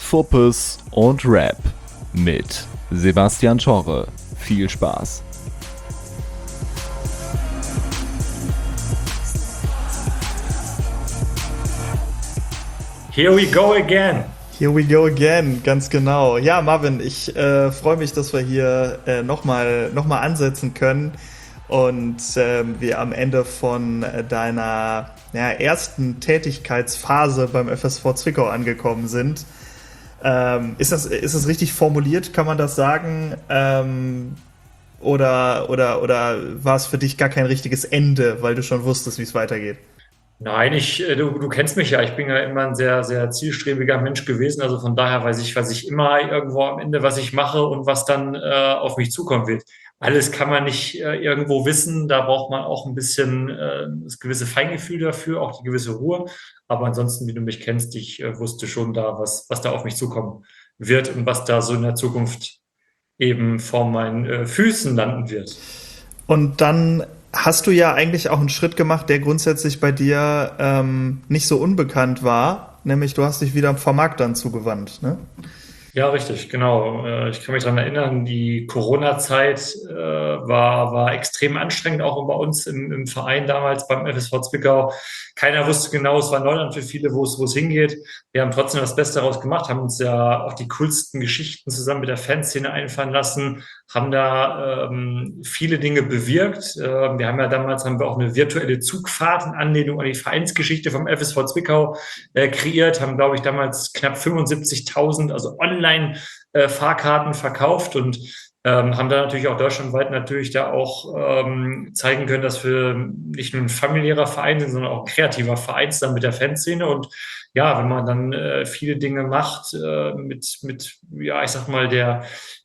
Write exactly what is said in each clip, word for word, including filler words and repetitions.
Fuppes und Rap mit Sebastian Schorre. Viel Spaß! Here we go again. Here we go again, ganz genau. Ja, Marvin, ich äh, freue mich, dass wir hier äh, nochmal noch mal ansetzen können und äh, wir am Ende von äh, deiner ja, ersten Tätigkeitsphase beim F S V Zwickau angekommen sind. Ähm, ist das, ist das richtig formuliert, kann man das sagen? Ähm, oder, oder, oder war es für dich gar kein richtiges Ende, weil du schon wusstest, wie es weitergeht? Nein, ich, äh, du, du kennst mich ja. Ich bin ja immer ein sehr, sehr zielstrebiger Mensch gewesen. Also von daher weiß ich, weiß ich immer irgendwo am Ende, was ich mache und was dann äh, auf mich zukommen wird. Alles kann man nicht äh, irgendwo wissen. Da braucht man auch ein bisschen äh, das gewisse Feingefühl dafür, auch die gewisse Ruhe. Aber ansonsten, wie du mich kennst, ich äh, wusste schon da, was, was da auf mich zukommen wird und was da so in der Zukunft eben vor meinen äh, Füßen landen wird. Und dann hast du ja eigentlich auch einen Schritt gemacht, der grundsätzlich bei dir ähm, nicht so unbekannt war, nämlich du hast dich wieder Vermarktern zugewandt, ne? Ja, richtig, genau. Äh, Ich kann mich daran erinnern, die Corona-Zeit äh, war, war extrem anstrengend, auch bei uns im, im Verein damals beim F S V Zwickau. Keiner wusste genau, es war Neuland für viele, wo es, wo es hingeht. Wir haben trotzdem das Beste daraus gemacht, haben uns ja auch die coolsten Geschichten zusammen mit der Fanszene einfallen lassen, haben da ähm, viele Dinge bewirkt. Äh, wir haben ja damals haben wir auch eine virtuelle Zugfahrt in Anlehnung an die Vereinsgeschichte vom F S V Zwickau äh, kreiert, haben, glaube ich, damals knapp fünfundsiebzigtausend, also Online-Fahrkarten äh, verkauft und ähm, haben da natürlich auch deutschlandweit natürlich da auch ähm, zeigen können, dass wir nicht nur ein familiärer Verein sind, sondern auch ein kreativer Verein sind mit der Fanszene. Und ja, wenn man dann äh, viele Dinge macht äh, mit, mit, ja, ich sag mal, der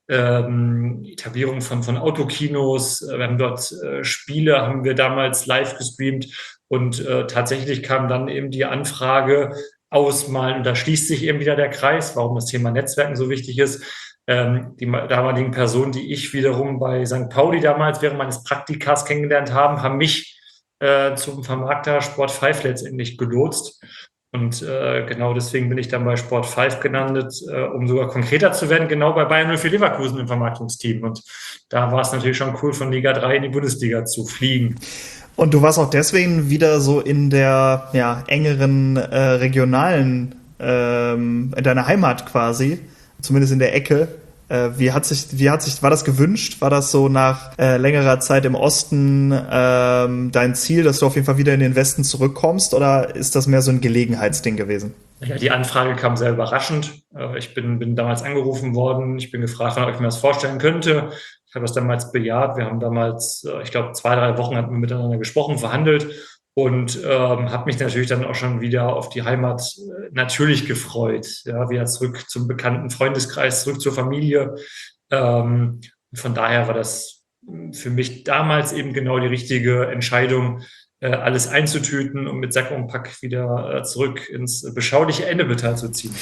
ähm, Etablierung von, von Autokinos, äh, wir haben dort äh, Spiele, haben wir damals live gestreamt und äh, tatsächlich kam dann eben die Anfrage, ausmalen. Und da schließt sich eben wieder der Kreis, warum das Thema Netzwerken so wichtig ist. Ähm, die damaligen Personen, die ich wiederum bei Sankt Pauli damals während meines Praktikas kennengelernt haben, haben mich äh, zum Vermarkter Sport fünf letztendlich gelotst. Und äh, genau deswegen bin ich dann bei Sport fünf gelandet, äh, um sogar konkreter zu werden, genau bei Bayern null vier Leverkusen im Vermarktungsteam. Und da war es natürlich schon cool, von Liga drei in die Bundesliga zu fliegen. Und du warst auch deswegen wieder so in der ja, engeren äh, regionalen, ähm, in deiner Heimat quasi, zumindest in der Ecke. Äh, wie hat sich, wie hat sich, war das gewünscht? War das so nach äh, längerer Zeit im Osten ähm, dein Ziel, dass du auf jeden Fall wieder in den Westen zurückkommst? Oder ist das mehr so ein Gelegenheitsding gewesen? Ja, die Anfrage kam sehr überraschend. Ich bin, bin damals angerufen worden. Ich bin gefragt, ob ich mir das vorstellen könnte. Ich habe das damals bejaht. Wir haben damals, ich glaube, zwei, drei Wochen hatten wir miteinander gesprochen, verhandelt und ähm, habe mich natürlich dann auch schon wieder auf die Heimat äh, natürlich gefreut. Ja, wieder zurück zum bekannten Freundeskreis, zurück zur Familie. Ähm, von daher war das für mich damals eben genau die richtige Entscheidung, äh, alles einzutüten und mit Sack und Pack wieder äh, zurück ins beschauliche Ennepetal zu ziehen.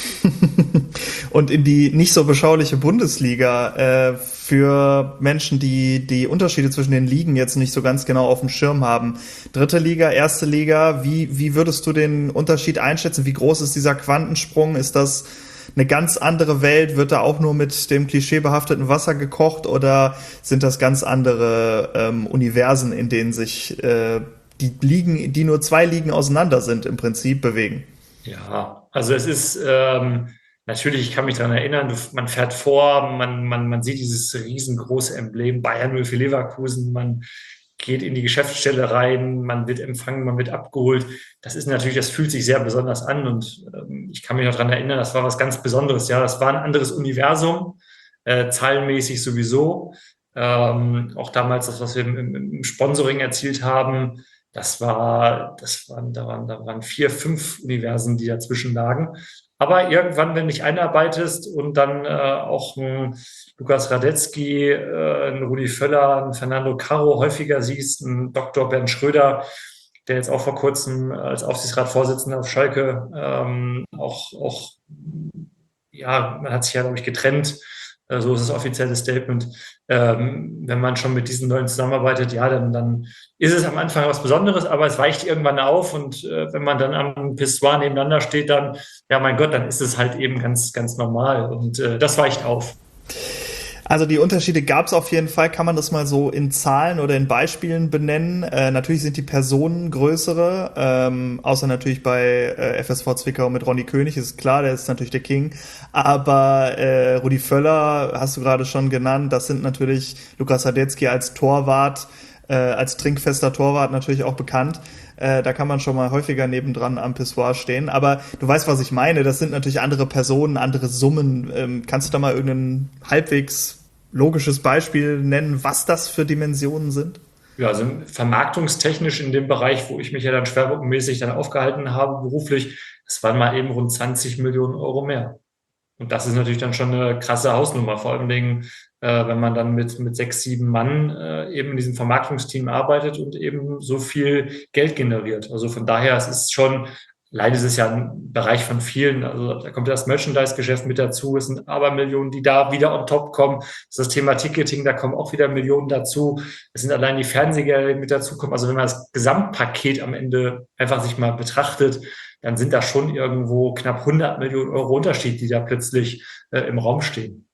Und in die nicht so beschauliche Bundesliga äh, für Menschen, die die Unterschiede zwischen den Ligen jetzt nicht so ganz genau auf dem Schirm haben. Dritte Liga, erste Liga, wie, wie würdest du den Unterschied einschätzen? Wie groß ist dieser Quantensprung? Ist das eine ganz andere Welt? Wird da auch nur mit dem klischeebehafteten Wasser gekocht oder sind das ganz andere ähm, Universen, in denen sich äh, die Ligen, die nur zwei Ligen auseinander sind, im Prinzip bewegen? Ja, also es ist ähm, natürlich, ich kann mich daran erinnern, du, man fährt vor, man, man, man sieht dieses riesengroße Emblem Bayern null vier Leverkusen, man geht in die Geschäftsstelle rein, man wird empfangen, man wird abgeholt. Das ist natürlich, das fühlt sich sehr besonders an und ähm, ich kann mich noch daran erinnern, das war was ganz Besonderes. Ja, das war ein anderes Universum, äh, zahlenmäßig sowieso. Ähm, auch damals das, was wir im, im, im Sponsoring erzielt haben, das war, das waren, da waren, da waren vier, fünf Universen, die dazwischen lagen. Aber irgendwann, wenn du dich einarbeitest und dann äh, auch ein Lukas Radetzky, äh, ein Rudi Völler, ein Fernando Carro häufiger siehst, ein Doktor Bernd Schröder, der jetzt auch vor kurzem als Aufsichtsratsvorsitzender auf Schalke ähm, auch, auch, ja, man hat sich ja, glaube ich, getrennt, Äh, so ist das offizielle Statement. Ähm, wenn man schon mit diesen Leuten zusammenarbeitet, ja, dann, dann ist es am Anfang was Besonderes, aber es weicht irgendwann auf und äh, wenn man dann am Pissoir nebeneinander steht, dann, ja, mein Gott, dann ist es halt eben ganz, ganz normal und äh, das weicht auf. Also die Unterschiede gab es auf jeden Fall. Kann man das mal so in Zahlen oder in Beispielen benennen? Äh, natürlich sind die Personen größere, ähm, außer natürlich bei äh, F S V Zwickau mit Ronny König, ist klar, der ist natürlich der King. Aber äh, Rudi Völler hast du gerade schon genannt, das sind natürlich Lukas Radetzky als Torwart, äh, als trinkfester Torwart natürlich auch bekannt. Äh, da kann man schon mal häufiger nebendran am Pissoir stehen. Aber du weißt, was ich meine. Das sind natürlich andere Personen, andere Summen. Ähm, kannst du da mal irgendein halbwegs logisches Beispiel nennen, was das für Dimensionen sind? Ja, also vermarktungstechnisch in dem Bereich, wo ich mich ja dann schwerpunktmäßig dann aufgehalten habe, beruflich, das waren mal eben rund zwanzig Millionen Euro mehr. Und das ist natürlich dann schon eine krasse Hausnummer, vor allen Dingen, äh, wenn man dann mit, mit sechs, sieben Mann äh, eben in diesem Vermarktungsteam arbeitet und eben so viel Geld generiert. Also von daher, es ist schon, leider ist es ja ein Bereich von vielen, also da kommt das Merchandise-Geschäft mit dazu, es sind aber Millionen, die da wieder on top kommen. Das ist das Thema Ticketing, da kommen auch wieder Millionen dazu. Es sind allein die Fernsehgelder, die mit dazukommen. Also wenn man das Gesamtpaket am Ende einfach sich mal betrachtet, dann sind da schon irgendwo knapp hundert Millionen Euro Unterschied, die da plötzlich äh, im Raum stehen.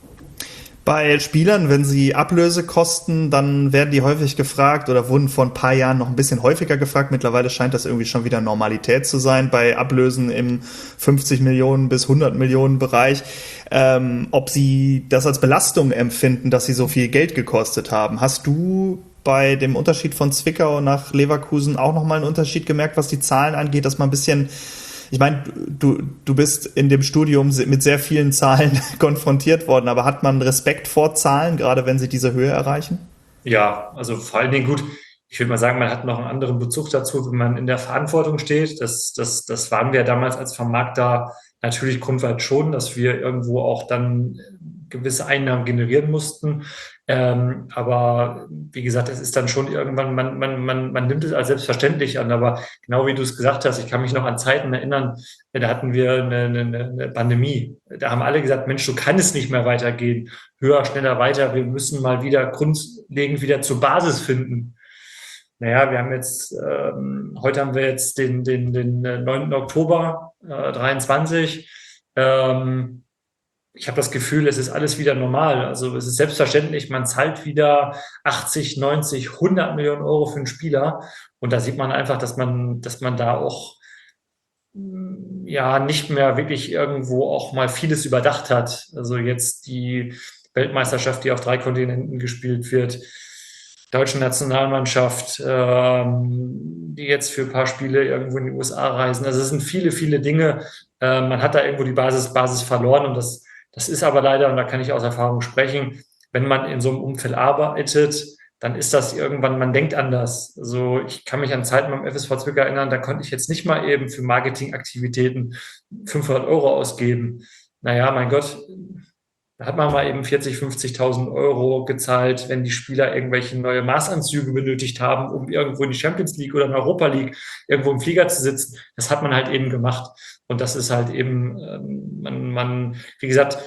Bei Spielern, wenn sie Ablöse kosten, dann werden die häufig gefragt oder wurden vor ein paar Jahren noch ein bisschen häufiger gefragt. Mittlerweile scheint das irgendwie schon wieder Normalität zu sein, bei Ablösen im fünfzig Millionen bis hundert Millionen Bereich, ähm, ob sie das als Belastung empfinden, dass sie so viel Geld gekostet haben. Hast du bei dem Unterschied von Zwickau nach Leverkusen auch nochmal einen Unterschied gemerkt, was die Zahlen angeht, dass man ein bisschen, ich meine, du, du bist in dem Studium mit sehr vielen Zahlen konfrontiert worden, aber hat man Respekt vor Zahlen, gerade wenn sie diese Höhe erreichen? Ja, also vor allen Dingen gut. Ich würde mal sagen, man hat noch einen anderen Bezug dazu, wenn man in der Verantwortung steht. Das, das, das waren wir damals als Vermarkter natürlich grundweit schon, dass wir irgendwo auch dann gewisse Einnahmen generieren mussten. Ähm, aber wie gesagt, es ist dann schon irgendwann, man, man, man, man nimmt es als selbstverständlich an. Aber genau wie du es gesagt hast, ich kann mich noch an Zeiten erinnern, da hatten wir eine, eine, eine Pandemie. Da haben alle gesagt, Mensch, du kannst es nicht mehr weitergehen. Höher, schneller, weiter. Wir müssen mal wieder grundlegend wieder zur Basis finden. Naja, wir haben jetzt, ähm, heute haben wir jetzt den, den, den neunten Oktober äh, dreiundzwanzig. Ähm, ich habe das Gefühl, es ist alles wieder normal. Also es ist selbstverständlich, man zahlt wieder achtzig, neunzig, hundert Millionen Euro für einen Spieler. Und da sieht man einfach, dass man, dass man da auch ja nicht mehr wirklich irgendwo auch mal vieles überdacht hat. Also jetzt die Weltmeisterschaft, die auf drei Kontinenten gespielt wird, deutsche Nationalmannschaft, ähm, die jetzt für ein paar Spiele irgendwo in die U S A reisen. Also es sind viele, viele Dinge. Äh, man hat da irgendwo die Basis, Basis verloren und das, das ist aber leider, und da kann ich aus Erfahrung sprechen, wenn man in so einem Umfeld arbeitet, dann ist das irgendwann, man denkt anders. Also ich kann mich an Zeiten beim F S V Zwickau erinnern, da konnte ich jetzt nicht mal eben für Marketingaktivitäten fünfhundert Euro ausgeben. Naja, mein Gott, da hat man mal eben vierzig, fünfzigtausend Euro gezahlt, wenn die Spieler irgendwelche neue Maßanzüge benötigt haben, um irgendwo in die Champions League oder in Europa League irgendwo im Flieger zu sitzen. Das hat man halt eben gemacht. Und das ist halt eben, man, man, wie gesagt,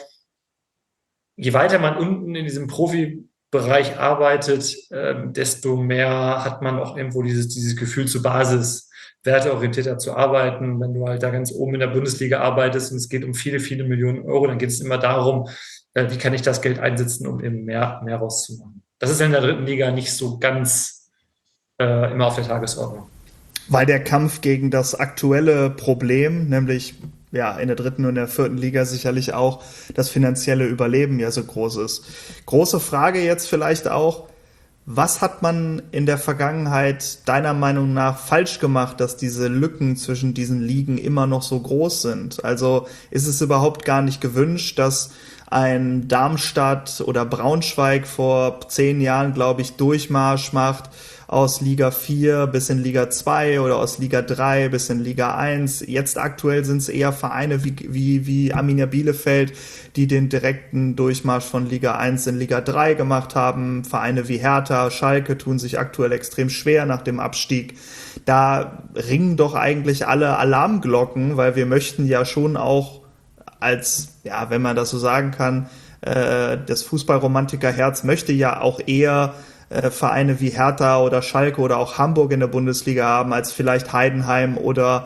je weiter man unten in diesem Profibereich arbeitet, desto mehr hat man auch irgendwo dieses, dieses Gefühl zur Basis, werteorientierter zu arbeiten. Wenn du halt da ganz oben in der Bundesliga arbeitest und es geht um viele, viele Millionen Euro, dann geht es immer darum, wie kann ich das Geld einsetzen, um eben mehr, mehr rauszumachen. Das ist in der dritten Liga nicht so ganz äh, immer auf der Tagesordnung. Weil der Kampf gegen das aktuelle Problem, nämlich ja in der dritten und der vierten Liga sicherlich auch das finanzielle Überleben ja so groß ist. Große Frage jetzt vielleicht auch, was hat man in der Vergangenheit deiner Meinung nach falsch gemacht, dass diese Lücken zwischen diesen Ligen immer noch so groß sind? Also ist es überhaupt gar nicht gewünscht, dass ein Darmstadt oder Braunschweig vor zehn Jahren, glaube ich, Durchmarsch macht aus Liga vier bis in Liga zwei oder aus Liga drei bis in Liga eins. Jetzt aktuell sind es eher Vereine wie, wie, wie Arminia Bielefeld, die den direkten Durchmarsch von Liga eins in Liga drei gemacht haben. Vereine wie Hertha, Schalke tun sich aktuell extrem schwer nach dem Abstieg. Da ringen doch eigentlich alle Alarmglocken, weil wir möchten ja schon auch als, ja, wenn man das so sagen kann, äh, das Fußballromantikerherz möchte ja auch eher äh, Vereine wie Hertha oder Schalke oder auch Hamburg in der Bundesliga haben, als vielleicht Heidenheim oder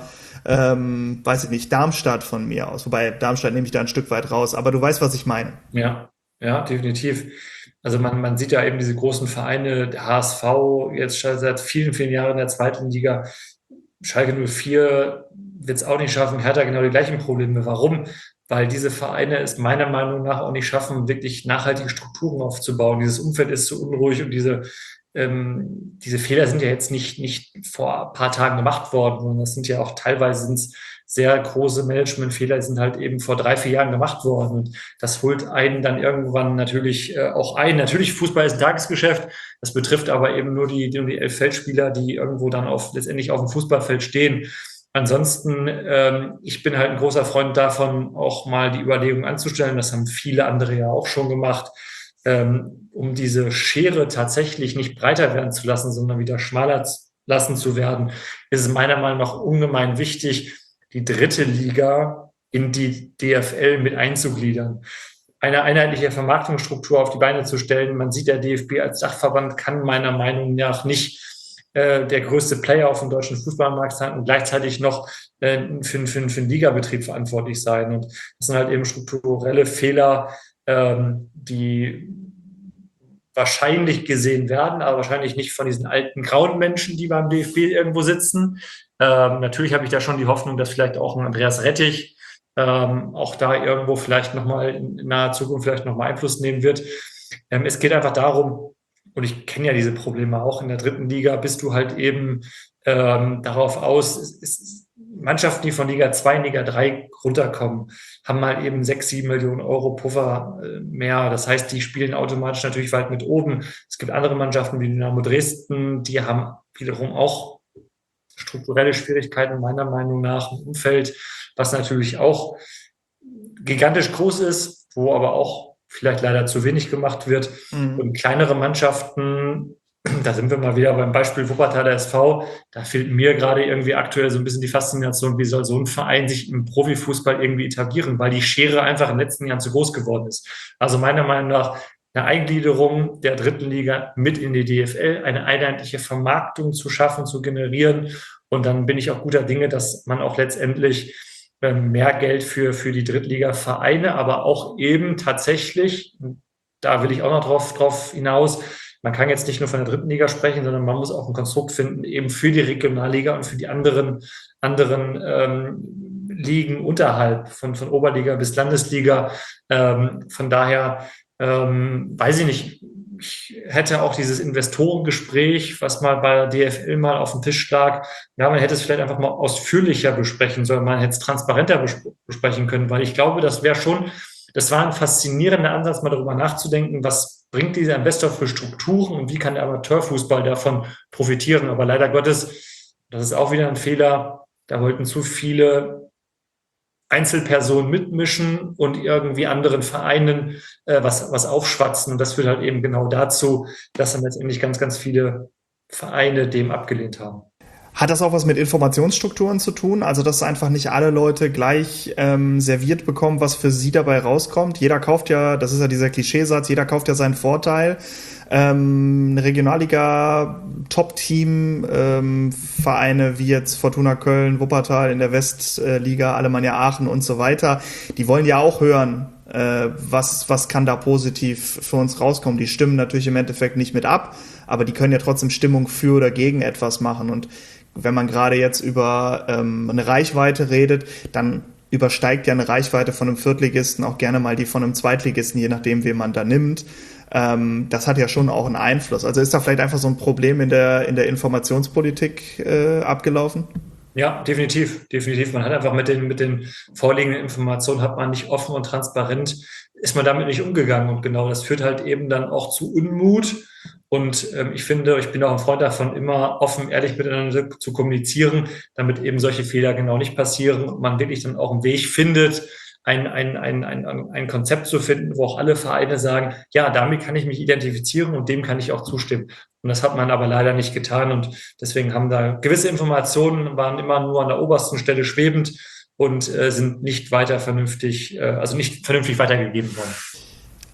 ähm, weiß ich nicht, Darmstadt von mir aus. Wobei Darmstadt nehme ich da ein Stück weit raus, aber du weißt, was ich meine. Ja, ja, definitiv. Also man, man sieht ja eben diese großen Vereine, der H S V, jetzt schon seit vielen, vielen Jahren in der zweiten Liga. Schalke null vier wird es auch nicht schaffen. Hertha genau die gleichen Probleme. Warum? Weil diese Vereine es meiner Meinung nach auch nicht schaffen, wirklich nachhaltige Strukturen aufzubauen. Dieses Umfeld ist zu unruhig und diese, ähm, diese Fehler sind ja jetzt nicht, nicht vor ein paar Tagen gemacht worden, sondern das sind ja auch teilweise sind's sehr große Managementfehler, die sind halt eben vor drei, vier Jahren gemacht worden. Und das holt einen dann irgendwann natürlich äh, auch ein. Natürlich, Fußball ist ein Tagesgeschäft. Das betrifft aber eben nur die, nur die elf Feldspieler, die irgendwo dann auf, letztendlich auf dem Fußballfeld stehen. Ansonsten, ähm, ich bin halt ein großer Freund davon, auch mal die Überlegung anzustellen. Das haben viele andere ja auch schon gemacht, ähm, um diese Schere tatsächlich nicht breiter werden zu lassen, sondern wieder schmaler lassen zu werden, ist es meiner Meinung nach ungemein wichtig, die dritte Liga in die D F L mit einzugliedern. Eine einheitliche Vermarktungsstruktur auf die Beine zu stellen. Man sieht, der D F B als Dachverband kann meiner Meinung nach nicht äh, der größte Player auf dem deutschen Fußballmarkt sein und gleichzeitig noch äh, für, für, für den Ligabetrieb verantwortlich sein. Und das sind halt eben strukturelle Fehler, ähm, die wahrscheinlich gesehen werden, aber wahrscheinlich nicht von diesen alten grauen Menschen, die beim D F B irgendwo sitzen. Ähm, natürlich habe ich da schon die Hoffnung, dass vielleicht auch ein Andreas Rettich ähm, auch da irgendwo vielleicht nochmal in naher Zukunft vielleicht nochmal Einfluss nehmen wird. Ähm, es geht einfach darum, und ich kenne ja diese Probleme auch in der dritten Liga, bist du halt eben ähm, darauf aus, es, es, Mannschaften, die von Liga zwei in Liga drei runterkommen, haben mal eben sechs, sieben Millionen Euro Puffer äh, mehr. Das heißt, die spielen automatisch natürlich weit mit oben. Es gibt andere Mannschaften wie Dynamo Dresden, die haben wiederum auch strukturelle Schwierigkeiten meiner Meinung nach im Umfeld, was natürlich auch gigantisch groß ist, wo aber auch vielleicht leider zu wenig gemacht wird. Mhm. Und kleinere Mannschaften, da sind wir mal wieder beim Beispiel Wuppertaler S V, da fehlt mir gerade irgendwie aktuell so ein bisschen die Faszination, wie soll so ein Verein sich im Profifußball irgendwie etablieren, weil die Schere einfach in den letzten Jahren zu groß geworden ist. Also meiner Meinung nach eine Eingliederung der dritten Liga mit in die D F L, eine einheitliche Vermarktung zu schaffen, zu generieren. Und dann bin ich auch guter Dinge, dass man auch letztendlich mehr Geld für, für die Drittliga-Vereine, aber auch eben tatsächlich, da will ich auch noch drauf, drauf hinaus, man kann jetzt nicht nur von der dritten Liga sprechen, sondern man muss auch ein Konstrukt finden, eben für die Regionalliga und für die anderen, anderen ähm, Ligen unterhalb, von, von Oberliga bis Landesliga. Ähm, von daher ähm, weiß ich nicht, ich hätte auch dieses Investorengespräch, was mal bei der D F L mal auf dem Tisch lag, ja, man hätte es vielleicht einfach mal ausführlicher besprechen sollen, man hätte es transparenter bes- besprechen können, weil ich glaube, das wäre schon, das war ein faszinierender Ansatz, mal darüber nachzudenken, was bringt dieser Investor für Strukturen und wie kann der Amateurfußball davon profitieren. Aber leider Gottes, das ist auch wieder ein Fehler, da wollten zu viele Einzelpersonen mitmischen und irgendwie anderen Vereinen äh, was, was aufschwatzen. Und das führt halt eben genau dazu, dass dann letztendlich ganz, ganz viele Vereine dem abgelehnt haben. Hat das auch was mit Informationsstrukturen zu tun? Also, dass einfach nicht alle Leute gleich ähm, serviert bekommen, was für sie dabei rauskommt? Jeder kauft ja, das ist ja dieser Klischeesatz, jeder kauft ja seinen Vorteil. Ähm, eine Regionalliga-Top-Team, ähm, Vereine wie jetzt Fortuna Köln, Wuppertal in der Westliga, Alemannia Aachen und so weiter, die wollen ja auch hören, äh, was, was kann da positiv für uns rauskommen. Die stimmen natürlich im Endeffekt nicht mit ab, aber die können ja trotzdem Stimmung für oder gegen etwas machen. Und wenn man gerade jetzt über ähm, eine Reichweite redet, dann übersteigt ja eine Reichweite von einem Viertligisten auch gerne mal die von einem Zweitligisten, je nachdem, wen man da nimmt. Ähm, das hat ja schon auch einen Einfluss. Also ist da vielleicht einfach so ein Problem in der, in der Informationspolitik äh, abgelaufen? Ja, definitiv, definitiv. Man hat einfach mit den, mit den vorliegenden Informationen hat man nicht offen und transparent, ist man damit nicht umgegangen. Und genau das führt halt eben dann auch zu Unmut. Und ähm, ich finde, ich bin auch ein Freund davon, immer offen, ehrlich miteinander zu kommunizieren, damit eben solche Fehler genau nicht passieren und man wirklich dann auch einen Weg findet, ein, ein, ein, ein, ein Konzept zu finden, wo auch alle Vereine sagen, ja, damit kann ich mich identifizieren und dem kann ich auch zustimmen. Und das hat man aber leider nicht getan. Und deswegen haben da gewisse Informationen, waren immer nur an der obersten Stelle schwebend und äh, sind nicht weiter vernünftig, äh, also nicht vernünftig weitergegeben worden.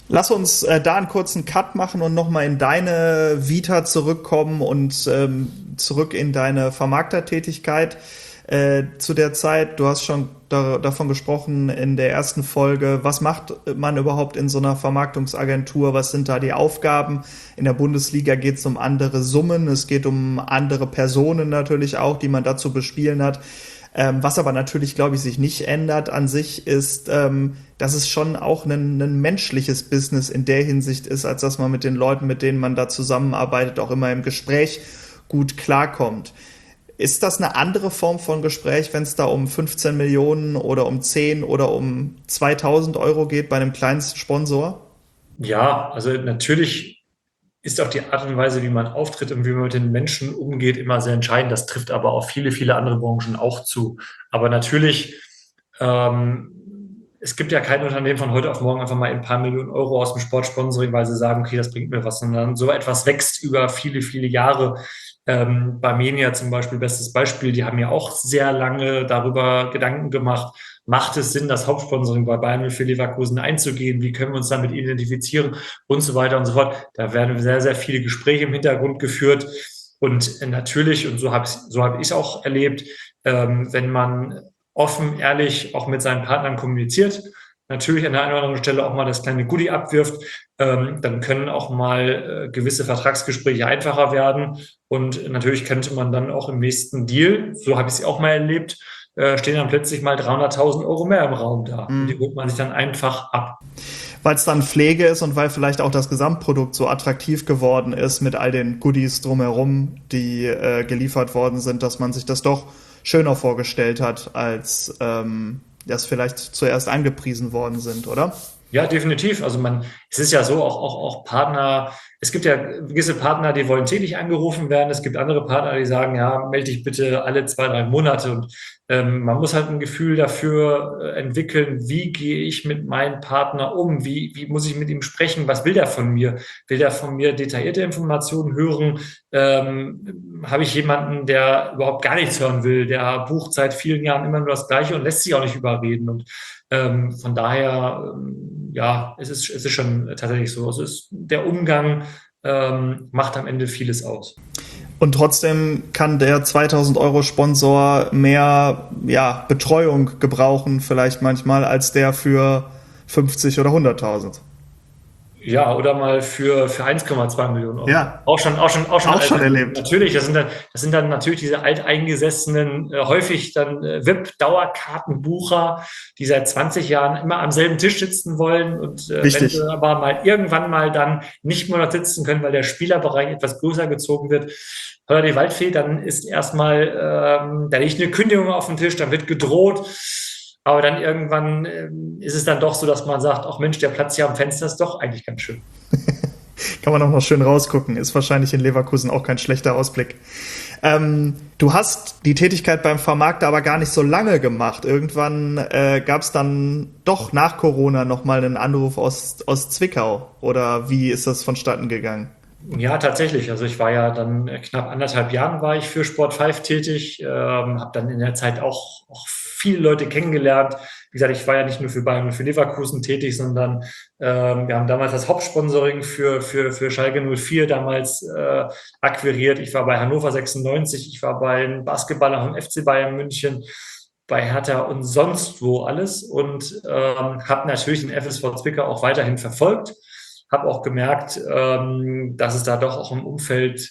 Lass uns äh, da einen kurzen Cut machen und nochmal in deine Vita zurückkommen und ähm, zurück in deine Vermarktertätigkeit äh, zu der Zeit. Du hast schon da, davon gesprochen in der ersten Folge. Was macht man überhaupt in so einer Vermarktungsagentur? Was sind da die Aufgaben? In der Bundesliga geht es um andere Summen. Es geht um andere Personen natürlich auch, die man dazu bespielen hat. Ähm, was aber natürlich, glaube ich, sich nicht ändert an sich, ist, ähm, dass es schon auch ein, ein menschliches Business in der Hinsicht ist, als dass man mit den Leuten, mit denen man da zusammenarbeitet, auch immer im Gespräch gut klarkommt. Ist das eine andere Form von Gespräch, wenn es da um fünfzehn Millionen oder um zehn oder um zweitausend Euro geht bei einem kleinen Sponsor? Ja, also natürlich ist auch die Art und Weise, wie man auftritt und wie man mit den Menschen umgeht, immer sehr entscheidend. Das trifft aber auf viele, viele andere Branchen auch zu. Aber natürlich, ähm, es gibt ja kein Unternehmen von heute auf morgen einfach mal ein paar Millionen Euro aus dem Sportsponsoring, weil sie sagen, okay, das bringt mir was, sondern so etwas wächst über viele, viele Jahre. Ähm, Barmenia zum Beispiel, bestes Beispiel, die haben ja auch sehr lange darüber Gedanken gemacht, macht es Sinn, das Hauptsponsoring bei Bayern für Leverkusen einzugehen? Wie können wir uns damit identifizieren? Und so weiter und so fort. Da werden sehr, sehr viele Gespräche im Hintergrund geführt. Und natürlich, und so habe ich so hab ich es auch erlebt, ähm, wenn man offen, ehrlich auch mit seinen Partnern kommuniziert, natürlich an der einen oder anderen Stelle auch mal das kleine Goodie abwirft, ähm, dann können auch mal äh, gewisse Vertragsgespräche einfacher werden. Und natürlich könnte man dann auch im nächsten Deal, so habe ich es auch mal erlebt, äh, stehen dann plötzlich mal dreihunderttausend Euro mehr im Raum da. Mhm. Und die holt man sich dann einfach ab. Weil es dann Pflege ist und weil vielleicht auch das Gesamtprodukt so attraktiv geworden ist mit all den Goodies drumherum, die äh, geliefert worden sind, dass man sich das doch schöner vorgestellt hat, als ähm, das vielleicht zuerst angepriesen worden sind, oder? Ja, definitiv. Also man, es ist ja so, auch, auch, auch Partner, es gibt ja gewisse Partner, die wollen täglich angerufen werden. Es gibt andere Partner, die sagen, ja, melde dich bitte alle zwei, drei Monate. Und ähm, man muss halt ein Gefühl dafür äh, entwickeln, wie gehe ich mit meinem Partner um? Wie, wie muss ich mit ihm sprechen? Was will der von mir? Will der von mir detaillierte Informationen hören? Ähm, habe ich jemanden, der überhaupt gar nichts hören will? Der bucht seit vielen Jahren immer nur das Gleiche und lässt sich auch nicht überreden. Und ähm, von daher, ähm, ja, es ist, es ist schon tatsächlich so. Also es ist, der Umgang ähm, macht am Ende vieles aus. Und trotzdem kann der zweitausend Euro Sponsor mehr, ja, Betreuung gebrauchen, vielleicht manchmal, als der für fünfzig oder hunderttausend. Ja, oder mal für, für eins Komma zwei Millionen Euro. Ja. Auch schon, auch schon, auch schon, auch schon erlebt. Natürlich, das sind dann, das sind dann natürlich diese alteingesessenen, äh, häufig dann äh, V I P-Dauerkartenbucher, die seit zwanzig Jahren immer am selben Tisch sitzen wollen und äh, wenn sie aber mal irgendwann mal dann nicht mehr dort sitzen können, weil der Spielerbereich etwas größer gezogen wird, oder die Waldfee, dann ist erstmal, ähm, da liegt eine Kündigung auf dem Tisch, dann wird gedroht. Aber dann irgendwann ähm, ist es dann doch so, dass man sagt, ach Mensch, der Platz hier am Fenster ist doch eigentlich ganz schön. Kann man auch noch schön rausgucken. Ist wahrscheinlich in Leverkusen auch kein schlechter Ausblick. Ähm, du hast die Tätigkeit beim Vermarkter aber gar nicht so lange gemacht. Irgendwann äh, gab es dann doch nach Corona nochmal einen Anruf aus, aus Zwickau. Oder wie ist das vonstatten gegangen? Ja, tatsächlich. Also ich war ja dann knapp anderthalb Jahren war ich für Sport fünf tätig, ähm, habe dann in der Zeit auch, auch viele Leute kennengelernt. Wie gesagt, ich war ja nicht nur für Bayern und für Leverkusen tätig, sondern ähm, wir haben damals das Hauptsponsoring für, für, für Schalke null vier damals äh, akquiriert. Ich war bei Hannover sechsundneunzig, ich war bei den Basketballern vom F C Bayern München, bei Hertha und sonst wo alles und ähm, habe natürlich den F S V Zwickau auch weiterhin verfolgt. Habe auch gemerkt, ähm, dass es da doch auch im Umfeld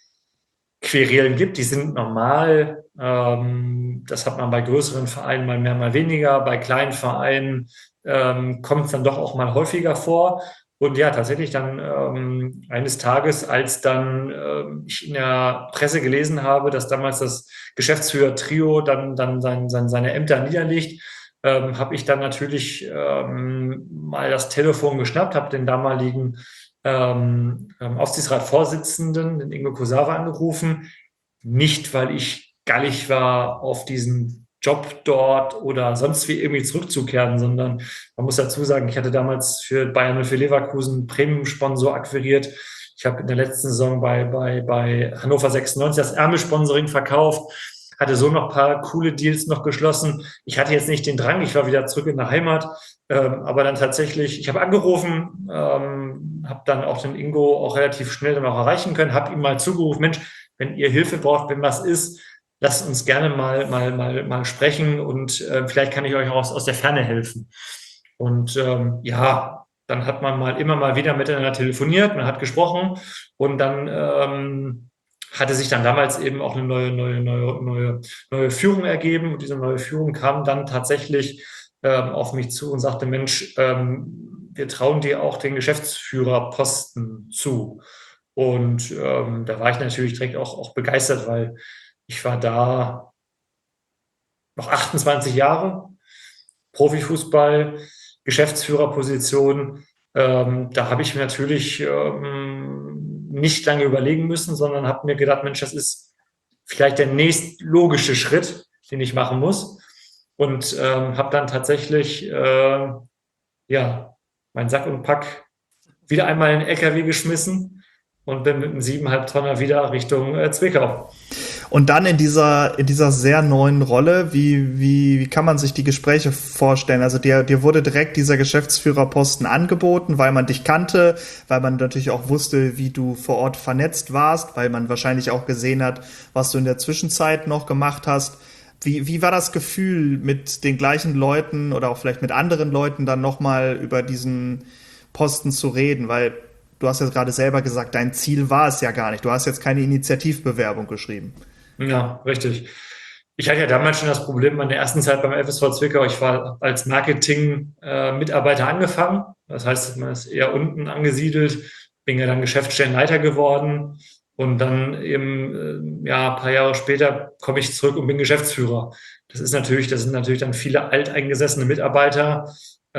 Querelen gibt. Die sind normal. Ähm, das hat man bei größeren Vereinen mal mehr, mal weniger. Bei kleinen Vereinen ähm, kommt es dann doch auch mal häufiger vor. Und ja, tatsächlich dann ähm, eines Tages, als dann ähm, ich in der Presse gelesen habe, dass damals das Geschäftsführer-Trio dann, dann sein, sein, seine Ämter niederlegt, Ähm, habe ich dann natürlich ähm, mal das Telefon geschnappt, habe den damaligen ähm, Aufsichtsratsvorsitzenden, den Ingo Kosawa, angerufen. Nicht, weil ich gallig war auf diesen Job dort oder sonst wie irgendwie zurückzukehren, sondern man muss dazu sagen, ich hatte damals für Bayern und für Leverkusen einen Premium-Sponsor akquiriert. Ich habe in der letzten Saison bei, bei, bei Hannover sechsundneunzig das Ärmel-Sponsoring verkauft. hatte so noch ein paar coole Deals noch geschlossen. Ich hatte jetzt nicht den Drang, ich war wieder zurück in der Heimat, ähm, aber dann tatsächlich, ich habe angerufen, ähm, habe dann auch den Ingo auch relativ schnell dann auch erreichen können, habe ihm mal zugerufen, Mensch, wenn ihr Hilfe braucht, wenn was ist, lasst uns gerne mal mal mal mal sprechen und äh, vielleicht kann ich euch auch aus, aus der Ferne helfen. Und ähm, ja, dann hat man mal immer mal wieder miteinander telefoniert, man hat gesprochen und dann ähm, hatte sich dann damals eben auch eine neue neue neue neue neue Führung ergeben und diese neue Führung kam dann tatsächlich ähm, auf mich zu und sagte, Mensch, ähm, wir trauen dir auch den Geschäftsführerposten zu. Und ähm, da war ich natürlich direkt auch, auch begeistert, weil ich war da noch achtundzwanzig Jahre, Profifußball, Geschäftsführerposition. Ähm, da habe ich mir natürlich ähm, nicht lange überlegen müssen, sondern habe mir gedacht, Mensch, das ist vielleicht der nächstlogische Schritt, den ich machen muss. Und ähm, habe dann tatsächlich äh, ja meinen Sack und Pack wieder einmal in den L K W geschmissen und bin mit einem siebeneinhalb Tonner wieder Richtung äh, Zwickau. Und dann in dieser, in dieser sehr neuen Rolle, wie, wie, wie kann man sich die Gespräche vorstellen? Also dir, dir wurde direkt dieser Geschäftsführerposten angeboten, weil man dich kannte, weil man natürlich auch wusste, wie du vor Ort vernetzt warst, weil man wahrscheinlich auch gesehen hat, was du in der Zwischenzeit noch gemacht hast. Wie, wie war das Gefühl, mit den gleichen Leuten oder auch vielleicht mit anderen Leuten dann nochmal über diesen Posten zu reden? Weil du hast ja gerade selber gesagt, dein Ziel war es ja gar nicht. Du hast jetzt keine Initiativbewerbung geschrieben. Ja, richtig. Ich hatte ja damals schon das Problem in meiner ersten Zeit beim F S V Zwickau. Ich war als Marketing-Mitarbeiter äh, angefangen. Das heißt, man ist eher unten angesiedelt. Bin ja dann Geschäftsstellenleiter geworden. Und dann eben, äh, ja, ein paar Jahre später komme ich zurück und bin Geschäftsführer. Das ist natürlich, das sind natürlich dann viele alteingesessene Mitarbeiter,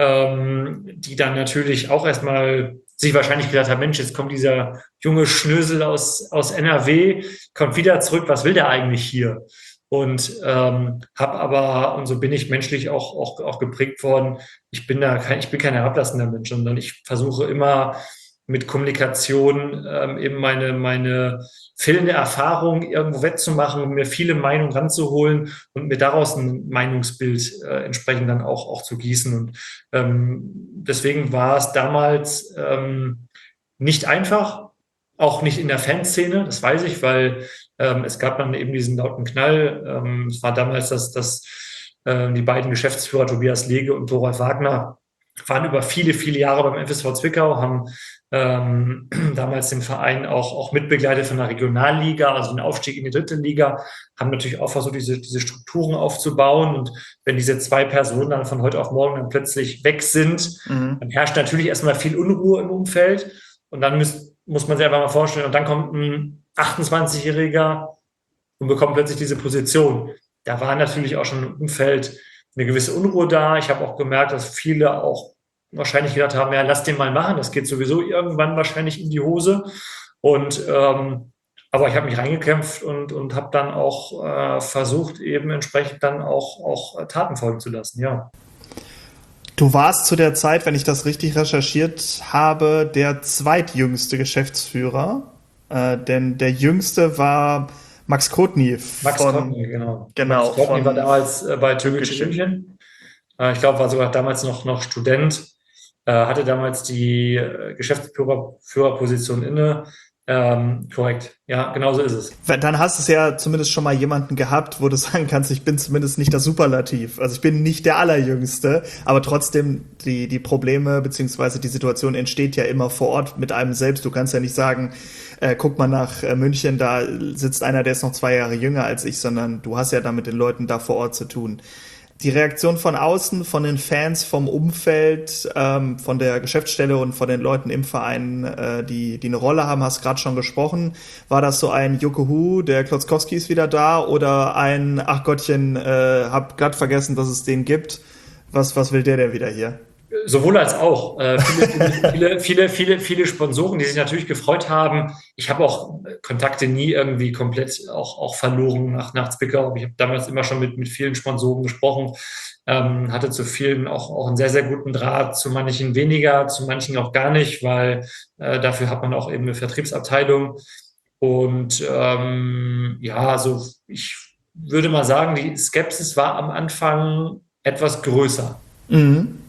ähm, die dann natürlich auch erstmal sich wahrscheinlich gedacht haben, Mensch, jetzt kommt dieser junge Schnösel aus, aus N R W, kommt wieder zurück, was will der eigentlich hier? Und ähm, habe aber, und so bin ich menschlich auch, auch, auch geprägt worden, ich bin da kein, ich bin kein herablassender Mensch, sondern ich versuche immer mit Kommunikation ähm, eben meine, meine fehlende Erfahrung irgendwo wettzumachen und mir viele Meinungen ranzuholen und mir daraus ein Meinungsbild äh, entsprechend dann auch, auch zu gießen. Und ähm, deswegen war es damals ähm, nicht einfach, auch nicht in der Fanszene, das weiß ich, weil ähm, es gab dann eben diesen lauten Knall. Ähm, es war damals, dass, dass äh, die beiden Geschäftsführer, Tobias Lege und Thoralf Wagner, waren über viele, viele Jahre beim F S V Zwickau, haben ähm, damals den Verein auch, auch mitbegleitet von der Regionalliga, also den Aufstieg in die dritte Liga, haben natürlich auch versucht, diese, diese Strukturen aufzubauen. Und wenn diese zwei Personen dann von heute auf morgen dann plötzlich weg sind, mhm. dann herrscht natürlich erstmal viel Unruhe im Umfeld. Und dann muss, muss man sich einfach mal vorstellen, und dann kommt ein achtundzwanzigjähriger und bekommt plötzlich diese Position. Da war natürlich auch schon im Umfeld eine gewisse Unruhe da. Ich habe auch gemerkt, dass viele auch wahrscheinlich gedacht haben, ja, lass den mal machen, das geht sowieso irgendwann wahrscheinlich in die Hose. Und ähm, aber ich habe mich reingekämpft und, und habe dann auch äh, versucht, eben entsprechend dann auch, auch Taten folgen zu lassen, ja. Du warst zu der Zeit, wenn ich das richtig recherchiert habe, der zweitjüngste Geschäftsführer, äh, denn der jüngste war Max Kotny. Max Kotny, genau. genau Max Kotny war damals äh, bei Türkgücü München. Äh, ich glaube, war sogar damals noch, noch Student, äh, hatte damals die äh, Geschäftsführerposition inne. Ähm, korrekt. Ja, genau so ist es. Dann hast du ja zumindest schon mal jemanden gehabt, wo du sagen kannst, ich bin zumindest nicht das Superlativ. Also ich bin nicht der Allerjüngste, aber trotzdem die, die Probleme beziehungsweise die Situation entsteht ja immer vor Ort mit einem selbst. Du kannst ja nicht sagen, äh, guck mal nach äh, München, da sitzt einer, der ist noch zwei Jahre jünger als ich, sondern du hast ja da mit den Leuten da vor Ort zu tun. Die Reaktion von außen, von den Fans, vom Umfeld, ähm, von der Geschäftsstelle und von den Leuten im Verein, äh, die die eine Rolle haben, hast gerade schon gesprochen. War das so ein Juckehu, der Klotzkowski ist wieder da, oder ein ach Gottchen, äh, hab grad vergessen, dass es den gibt? Was was will der denn wieder hier? Sowohl als auch. Äh, viele, viele, viele, viele, viele Sponsoren, die sich natürlich gefreut haben. Ich habe auch Kontakte nie irgendwie komplett auch, auch verloren nach, nach Zwickau. Ich habe damals immer schon mit, mit vielen Sponsoren gesprochen, ähm, hatte zu vielen auch, auch einen sehr, sehr guten Draht, zu manchen weniger, zu manchen auch gar nicht, weil äh, dafür hat man auch eben eine Vertriebsabteilung. Und ähm, ja, also ich würde mal sagen, die Skepsis war am Anfang etwas größer. Mhm.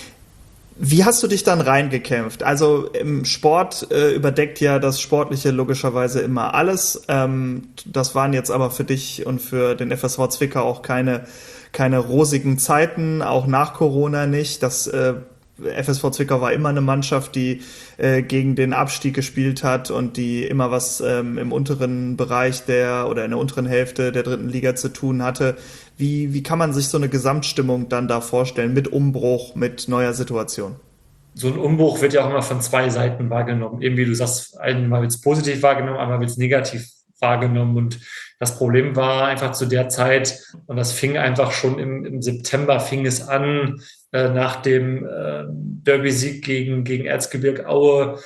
Wie hast du dich dann reingekämpft? Also im Sport äh, überdeckt ja das Sportliche logischerweise immer alles. Ähm, das waren jetzt aber für dich und für den F S V Zwickau auch keine, keine rosigen Zeiten, auch nach Corona nicht. Das äh, F S V Zwickau war immer eine Mannschaft, die äh, gegen den Abstieg gespielt hat und die immer was ähm, im unteren Bereich der oder in der unteren Hälfte der dritten Liga zu tun hatte. Wie, wie kann man sich so eine Gesamtstimmung dann da vorstellen mit Umbruch, mit neuer Situation? So ein Umbruch wird ja auch immer von zwei Seiten wahrgenommen. Eben wie du sagst, einmal wird es positiv wahrgenommen, einmal wird es negativ wahrgenommen. Und das Problem war einfach zu der Zeit, und das fing einfach schon im, im September, fing es an, äh, nach dem äh, Derby-Sieg gegen, gegen Erzgebirge Aue,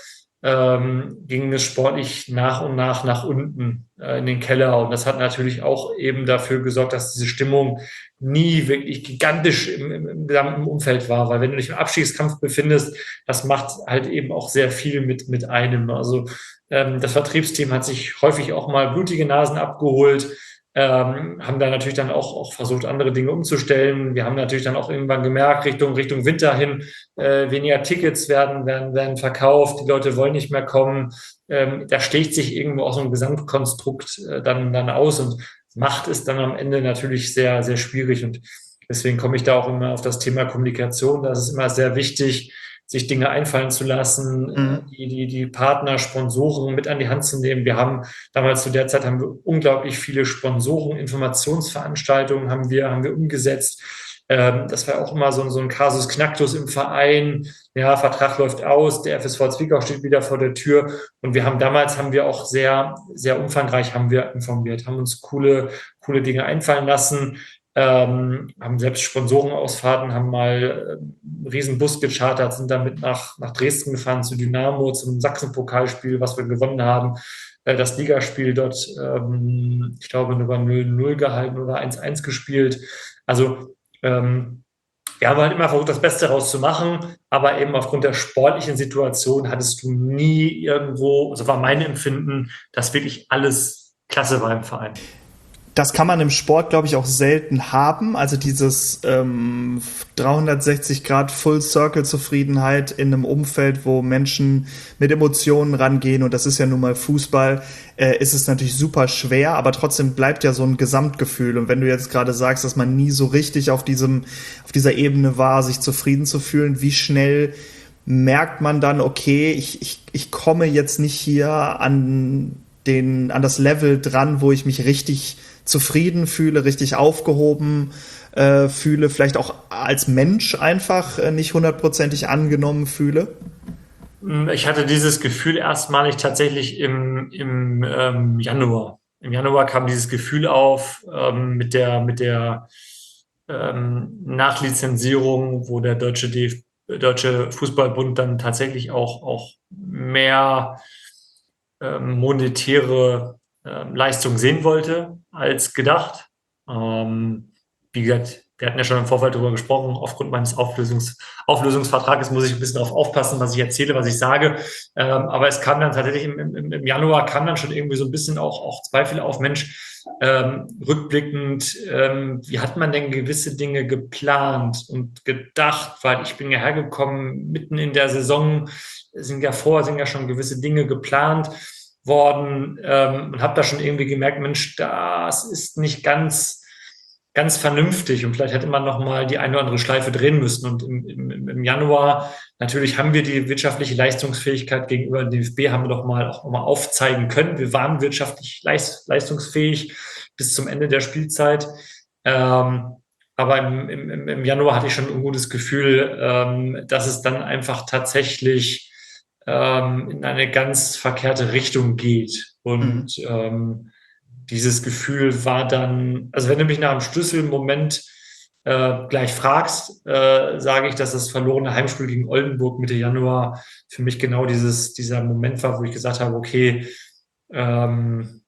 ähm, ging es sportlich nach und nach nach unten äh, in den Keller. Und das hat natürlich auch eben dafür gesorgt, dass diese Stimmung nie wirklich gigantisch im, im, im gesamten Umfeld war. Weil wenn du dich im Abstiegskampf befindest, das macht halt eben auch sehr viel mit, mit einem. Also ähm, das Vertriebsteam hat sich häufig auch mal blutige Nasen abgeholt, ähm, haben da natürlich dann auch, auch versucht, andere Dinge umzustellen. Wir haben natürlich dann auch irgendwann gemerkt, Richtung, Richtung Winter hin, äh, weniger Tickets werden, werden, werden verkauft, die Leute wollen nicht mehr kommen. Ähm, da sticht sich irgendwo auch so ein Gesamtkonstrukt äh, dann, dann aus und macht es dann am Ende natürlich sehr, sehr schwierig. Und deswegen komme ich da auch immer auf das Thema Kommunikation. Da ist es immer sehr wichtig, sich Dinge einfallen zu lassen, mhm. die, die, die Partner, Sponsoren mit an die Hand zu nehmen. Wir haben damals zu der Zeit haben wir unglaublich viele Sponsoren, Informationsveranstaltungen haben wir, haben wir umgesetzt. Ähm, das war auch immer so, so ein Kasus Knacktus im Verein. Ja, Vertrag läuft aus, der F S V Zwickau steht wieder vor der Tür. Und wir haben damals haben wir auch sehr, sehr umfangreich haben wir informiert, haben uns coole, coole Dinge einfallen lassen. Ähm, haben selbst Sponsorenausfahrten, haben mal einen riesen Bus gechartert, sind damit nach, nach Dresden gefahren zu Dynamo, zum Sachsenpokalspiel, was wir gewonnen haben. Äh, das Ligaspiel dort, ähm, ich glaube, über null null gehalten oder eins eins gespielt. Also ähm, wir haben halt immer versucht, das Beste rauszumachen, aber eben aufgrund der sportlichen Situation hattest du nie irgendwo, also war mein Empfinden, dass wirklich alles klasse war im Verein. Das kann man im Sport, glaube ich, auch selten haben. Also dieses ähm, dreihundertsechzig Grad Full-Circle-Zufriedenheit in einem Umfeld, wo Menschen mit Emotionen rangehen, und das ist ja nun mal Fußball, äh, ist es natürlich super schwer, aber trotzdem bleibt ja so ein Gesamtgefühl. Und wenn du jetzt gerade sagst, dass man nie so richtig auf diesem, auf dieser Ebene war, sich zufrieden zu fühlen, wie schnell merkt man dann, okay, ich, ich, ich komme jetzt nicht hier an den, an das Level dran, wo ich mich richtig zufrieden fühle, richtig aufgehoben äh, fühle, vielleicht auch als Mensch einfach äh, nicht hundertprozentig angenommen fühle? Ich hatte dieses Gefühl erstmalig tatsächlich im, im ähm, Januar. Im Januar kam dieses Gefühl auf ähm, mit der, mit der ähm, Nachlizenzierung, wo der Deutsche, D F- Deutsche Fußballbund dann tatsächlich auch, auch mehr ähm, monetäre Leistung sehen wollte als gedacht. Ähm, wie gesagt, wir hatten ja schon im Vorfeld darüber gesprochen, aufgrund meines Auflösungs- Auflösungsvertrages muss ich ein bisschen darauf aufpassen, was ich erzähle, was ich sage. Ähm, aber es kam dann tatsächlich im, im, im Januar kam dann schon irgendwie so ein bisschen auch, auch Zweifel auf, Mensch, ähm, rückblickend, ähm, wie hat man denn gewisse Dinge geplant und gedacht, weil ich bin ja hergekommen, mitten in der Saison sind ja vor, sind ja schon gewisse Dinge geplant worden ähm, und habe da schon irgendwie gemerkt, Mensch, das ist nicht ganz, ganz vernünftig und vielleicht hätte man noch mal die eine oder andere Schleife drehen müssen. Und im, im, im Januar, natürlich haben wir die wirtschaftliche Leistungsfähigkeit gegenüber dem D F B, haben wir doch mal auch mal aufzeigen können. Wir waren wirtschaftlich leist, leistungsfähig bis zum Ende der Spielzeit. Ähm, aber im, im, im Januar hatte ich schon ein gutes Gefühl, ähm, dass es dann einfach tatsächlich in eine ganz verkehrte Richtung geht. Und mhm. ähm, dieses Gefühl war dann, also wenn du mich nach einem Schlüsselmoment äh, gleich fragst, äh, sage ich, dass das verlorene Heimspiel gegen Oldenburg Mitte Januar für mich genau dieses, dieser Moment war, wo ich gesagt habe, okay, ähm,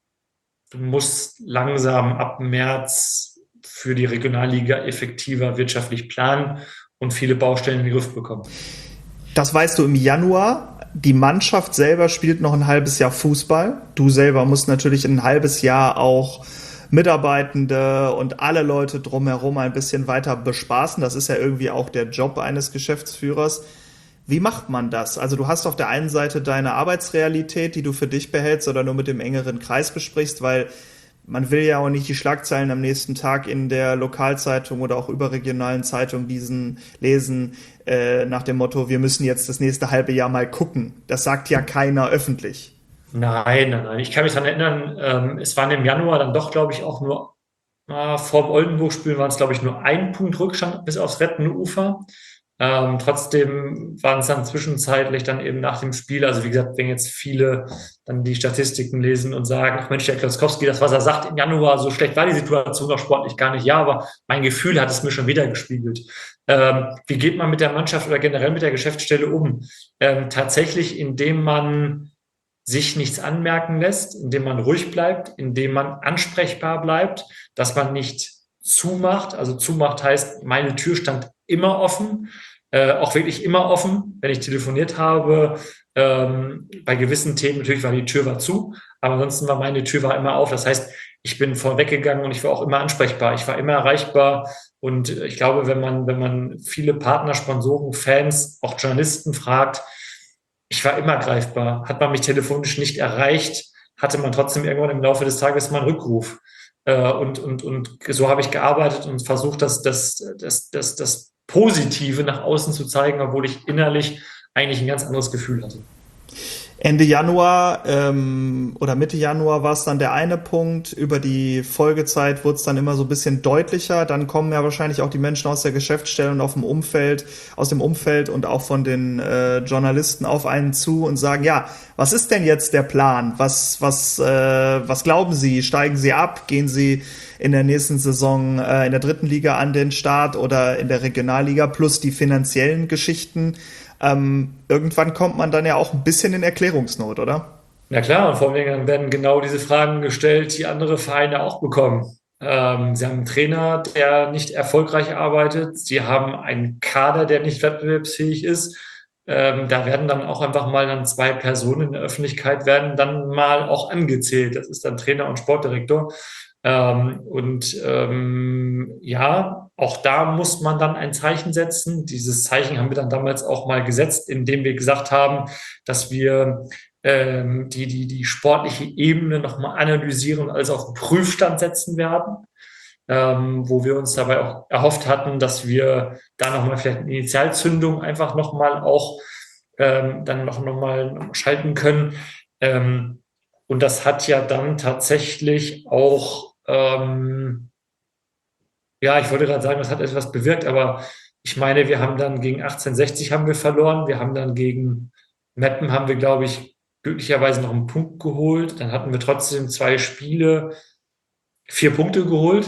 du musst langsam ab März für die Regionalliga effektiver wirtschaftlich planen und viele Baustellen in den Griff bekommen. Das weißt du im Januar. Die Mannschaft selber spielt noch ein halbes Jahr Fußball. Du selber musst natürlich ein halbes Jahr auch Mitarbeitende und alle Leute drumherum ein bisschen weiter bespaßen. Das ist ja irgendwie auch der Job eines Geschäftsführers. Wie macht man das? Also du hast auf der einen Seite deine Arbeitsrealität, die du für dich behältst oder nur mit dem engeren Kreis besprichst, weil man will ja auch nicht die Schlagzeilen am nächsten Tag in der Lokalzeitung oder auch überregionalen Zeitung diesen lesen, äh, nach dem Motto, wir müssen jetzt das nächste halbe Jahr mal gucken. Das sagt ja keiner öffentlich. Nein, nein, nein. Ich kann mich daran erinnern, ähm, es waren im Januar dann doch, glaube ich, auch nur, äh, vor dem Oldenburg-Spiel waren es, glaube ich, nur ein Punkt Rückstand bis aufs rettende Ufer. Ähm, trotzdem waren es dann zwischenzeitlich dann eben nach dem Spiel, also wie gesagt, wenn jetzt viele dann die Statistiken lesen und sagen, ach Mensch, der Klotzkowski, das, was er sagt im Januar, so schlecht war die Situation auch sportlich gar nicht. Ja, aber mein Gefühl hat es mir schon wieder gespiegelt. Ähm, wie geht man mit der Mannschaft oder generell mit der Geschäftsstelle um? Ähm, tatsächlich, indem man sich nichts anmerken lässt, indem man ruhig bleibt, indem man ansprechbar bleibt, dass man nicht zumacht. Also zumacht heißt, meine Tür stand immer offen, äh, auch wirklich immer offen, wenn ich telefoniert habe. Ähm, bei gewissen Themen natürlich war die Tür war zu, aber ansonsten war meine Tür war immer auf. Das heißt, ich bin vorweggegangen und ich war auch immer ansprechbar. Ich war immer erreichbar und ich glaube, wenn man, wenn man viele Partner, Sponsoren, Fans, auch Journalisten fragt, ich war immer greifbar. Hat man mich telefonisch nicht erreicht, hatte man trotzdem irgendwann im Laufe des Tages mal einen Rückruf. Äh, und, und, und so habe ich gearbeitet und versucht, das, das, das, das, das Positive nach außen zu zeigen, obwohl ich innerlich eigentlich ein ganz anderes Gefühl hatte. Ende Januar ähm, oder Mitte Januar war es dann der eine Punkt. Über die Folgezeit wurde es dann immer so ein bisschen deutlicher. Dann kommen ja wahrscheinlich auch die Menschen aus der Geschäftsstelle und auf dem Umfeld, aus dem Umfeld und auch von den äh, Journalisten auf einen zu und sagen, ja, was ist denn jetzt der Plan? Was, was, äh, was glauben Sie? Steigen Sie ab? Gehen Sie in der nächsten Saison äh, in der dritten Liga an den Start oder in der Regionalliga plus die finanziellen Geschichten? Ähm, irgendwann kommt man dann ja auch ein bisschen in Erklärungsnot, oder? Na klar, und vor allen Dingen werden genau diese Fragen gestellt, die andere Vereine auch bekommen. Ähm, sie haben einen Trainer, der nicht erfolgreich arbeitet. Sie haben einen Kader, der nicht wettbewerbsfähig ist. Ähm, da werden dann auch einfach mal dann zwei Personen in der Öffentlichkeit werden dann mal auch angezählt. Das ist dann Trainer und Sportdirektor. Ähm, und ähm, ja, auch da muss man dann ein Zeichen setzen. Dieses Zeichen haben wir dann damals auch mal gesetzt, indem wir gesagt haben, dass wir ähm, die, die, die sportliche Ebene nochmal analysieren und alles auf den Prüfstand setzen werden, ähm, wo wir uns dabei auch erhofft hatten, dass wir da nochmal vielleicht eine Initialzündung einfach nochmal auch ähm, dann noch, noch mal schalten können. Ähm, und das hat ja dann tatsächlich auch Ähm, ja, ich wollte gerade sagen, das hat etwas bewirkt, aber ich meine, wir haben dann gegen achtzehnhundertsechzig haben wir verloren, wir haben dann gegen Meppen haben wir, glaube ich, glücklicherweise noch einen Punkt geholt, dann hatten wir trotzdem zwei Spiele, vier Punkte geholt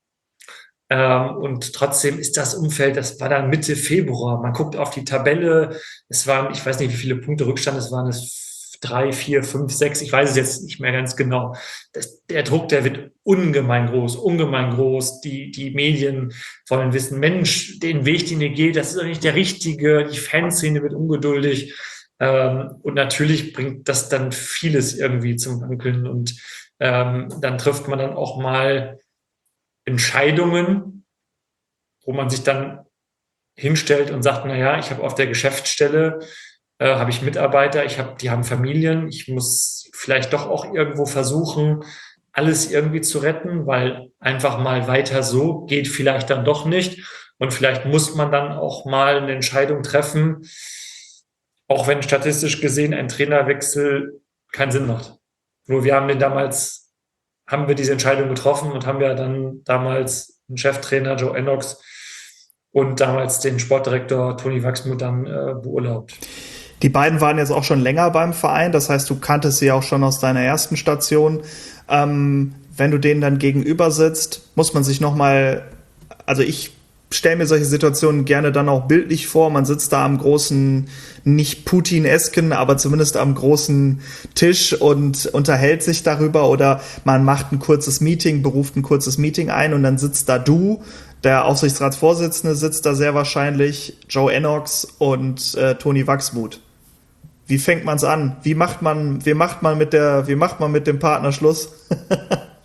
ähm, und trotzdem ist das Umfeld, das war dann Mitte Februar, man guckt auf die Tabelle, es waren, ich weiß nicht, wie viele Punkte Rückstand es waren, es drei, vier, fünf, sechs, ich weiß es jetzt nicht mehr ganz genau. Das, der Druck, der wird ungemein groß, ungemein groß. Die, die Medien wollen wissen, Mensch, den Weg, den ihr geht, das ist doch nicht der richtige. Die Fanszene wird ungeduldig. Ähm, und natürlich bringt das dann vieles irgendwie zum Wankeln. Und ähm, dann trifft man dann auch mal Entscheidungen, wo man sich dann hinstellt und sagt, na ja, ich habe auf der Geschäftsstelle Äh, habe ich Mitarbeiter, ich habe, die haben Familien, ich muss vielleicht doch auch irgendwo versuchen, alles irgendwie zu retten, weil einfach mal weiter so geht vielleicht dann doch nicht und vielleicht muss man dann auch mal eine Entscheidung treffen, auch wenn statistisch gesehen ein Trainerwechsel keinen Sinn macht. Nur wir haben den damals, haben wir diese Entscheidung getroffen und haben ja dann damals einen Cheftrainer Joe Ennox und damals den Sportdirektor Toni Wachsmuth dann äh, beurlaubt. Die beiden waren jetzt auch schon länger beim Verein, das heißt, du kanntest sie auch schon aus deiner ersten Station. Ähm, wenn du denen dann gegenüber sitzt, muss man sich nochmal, also ich stelle mir solche Situationen gerne dann auch bildlich vor, man sitzt da am großen, nicht Putin-esken, aber zumindest am großen Tisch und unterhält sich darüber oder man macht ein kurzes Meeting, beruft ein kurzes Meeting ein und dann sitzt da du, der Aufsichtsratsvorsitzende sitzt da sehr wahrscheinlich, Joe Ennox und äh, Toni Wachsmuth. Wie fängt man's an? Wie macht man, wie macht man mit der, wie macht man mit dem Partner Schluss?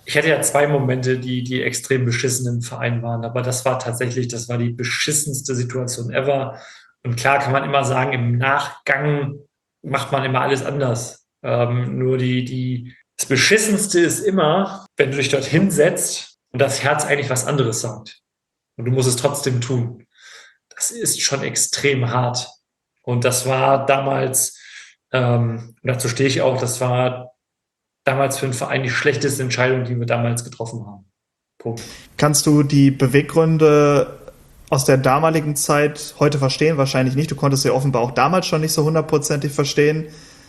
Ich hatte ja zwei Momente, die, die extrem beschissen im Verein waren, aber das war tatsächlich, das war die beschissenste Situation ever. Und klar kann man immer sagen, im Nachgang macht man immer alles anders. Ähm, nur die, die, das Beschissenste ist immer, wenn du dich dort hinsetzt und das Herz eigentlich was anderes sagt. Und du musst es trotzdem tun. Das ist schon extrem hart. Und das war damals, ähm, dazu stehe ich auch, das war damals für den Verein die schlechteste Entscheidung, die wir damals getroffen haben. Punkt. Kannst du die Beweggründe aus der damaligen Zeit heute verstehen? Wahrscheinlich nicht. Du konntest sie offenbar auch damals schon nicht so hundertprozentig verstehen.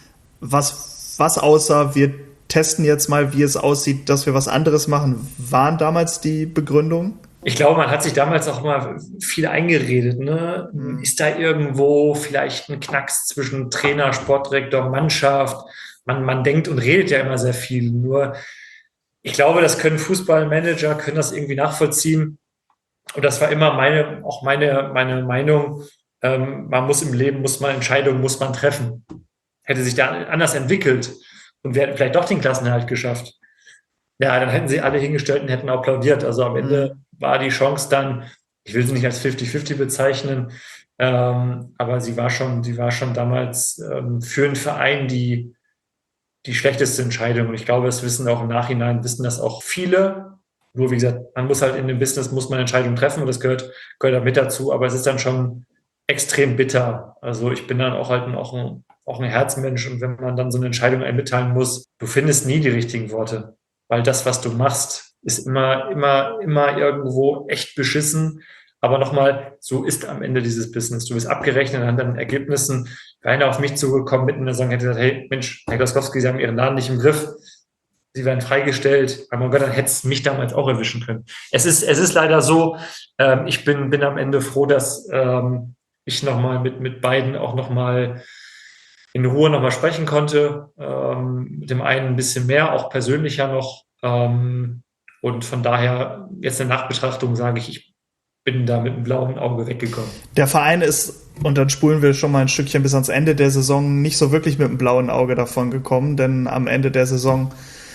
Was, was außer wir testen jetzt mal, wie es aussieht, dass wir was anderes machen, waren damals die Begründungen? Ich glaube, man hat sich damals auch immer viel eingeredet. Ne? Mhm. Ist da irgendwo vielleicht ein Knacks zwischen Trainer, Sportdirektor, Mannschaft? Man, man denkt und redet ja immer sehr viel. Nur ich glaube, das können Fußballmanager, können das irgendwie nachvollziehen. Und das war immer meine, auch meine, meine Meinung. Ähm, man muss im Leben, muss man Entscheidungen, muss man treffen. Hätte sich da anders entwickelt und wir hätten vielleicht doch den Klassenerhalt geschafft. Ja, dann hätten sie alle hingestellt und hätten applaudiert. Also am Ende mhm. war die Chance dann, ich will sie nicht als fünfzig fünfzig bezeichnen, ähm, aber sie war schon, sie war schon damals ähm, für einen Verein die, die schlechteste Entscheidung. Und ich glaube, das wissen auch im Nachhinein, wissen das auch viele. Nur wie gesagt, man muss halt in dem Business, muss man Entscheidungen treffen und das gehört, gehört da mit dazu. Aber es ist dann schon extrem bitter. Also ich bin dann auch halt auch ein, auch ein Herzmensch und wenn man dann so eine Entscheidung einem mitteilen muss, du findest nie die richtigen Worte. Weil das, was du machst, ist immer, immer, immer irgendwo echt beschissen. Aber nochmal, so ist am Ende dieses Business. Du bist abgerechnet an deinen Ergebnissen. Wäre einer auf mich zugekommen, mitten in der Saison hätte gesagt, hey, Mensch, Herr Glaskowski, Sie haben Ihren Laden nicht im Griff. Sie werden freigestellt. Aber mein Gott, dann hätte es mich damals auch erwischen können. Es ist, es ist leider so, ähm, ich bin, bin am Ende froh, dass ähm, ich nochmal mit, mit beiden auch nochmal in Ruhe nochmal sprechen konnte. Ähm, mit dem einen ein bisschen mehr, auch persönlicher noch. Ähm, und von daher jetzt eine Nachbetrachtung sage ich, ich bin da mit einem blauen Auge weggekommen. Der Verein ist, und dann spulen wir schon mal ein Stückchen bis ans Ende der Saison, nicht so wirklich mit einem blauen Auge davon gekommen, denn am Ende der Saison,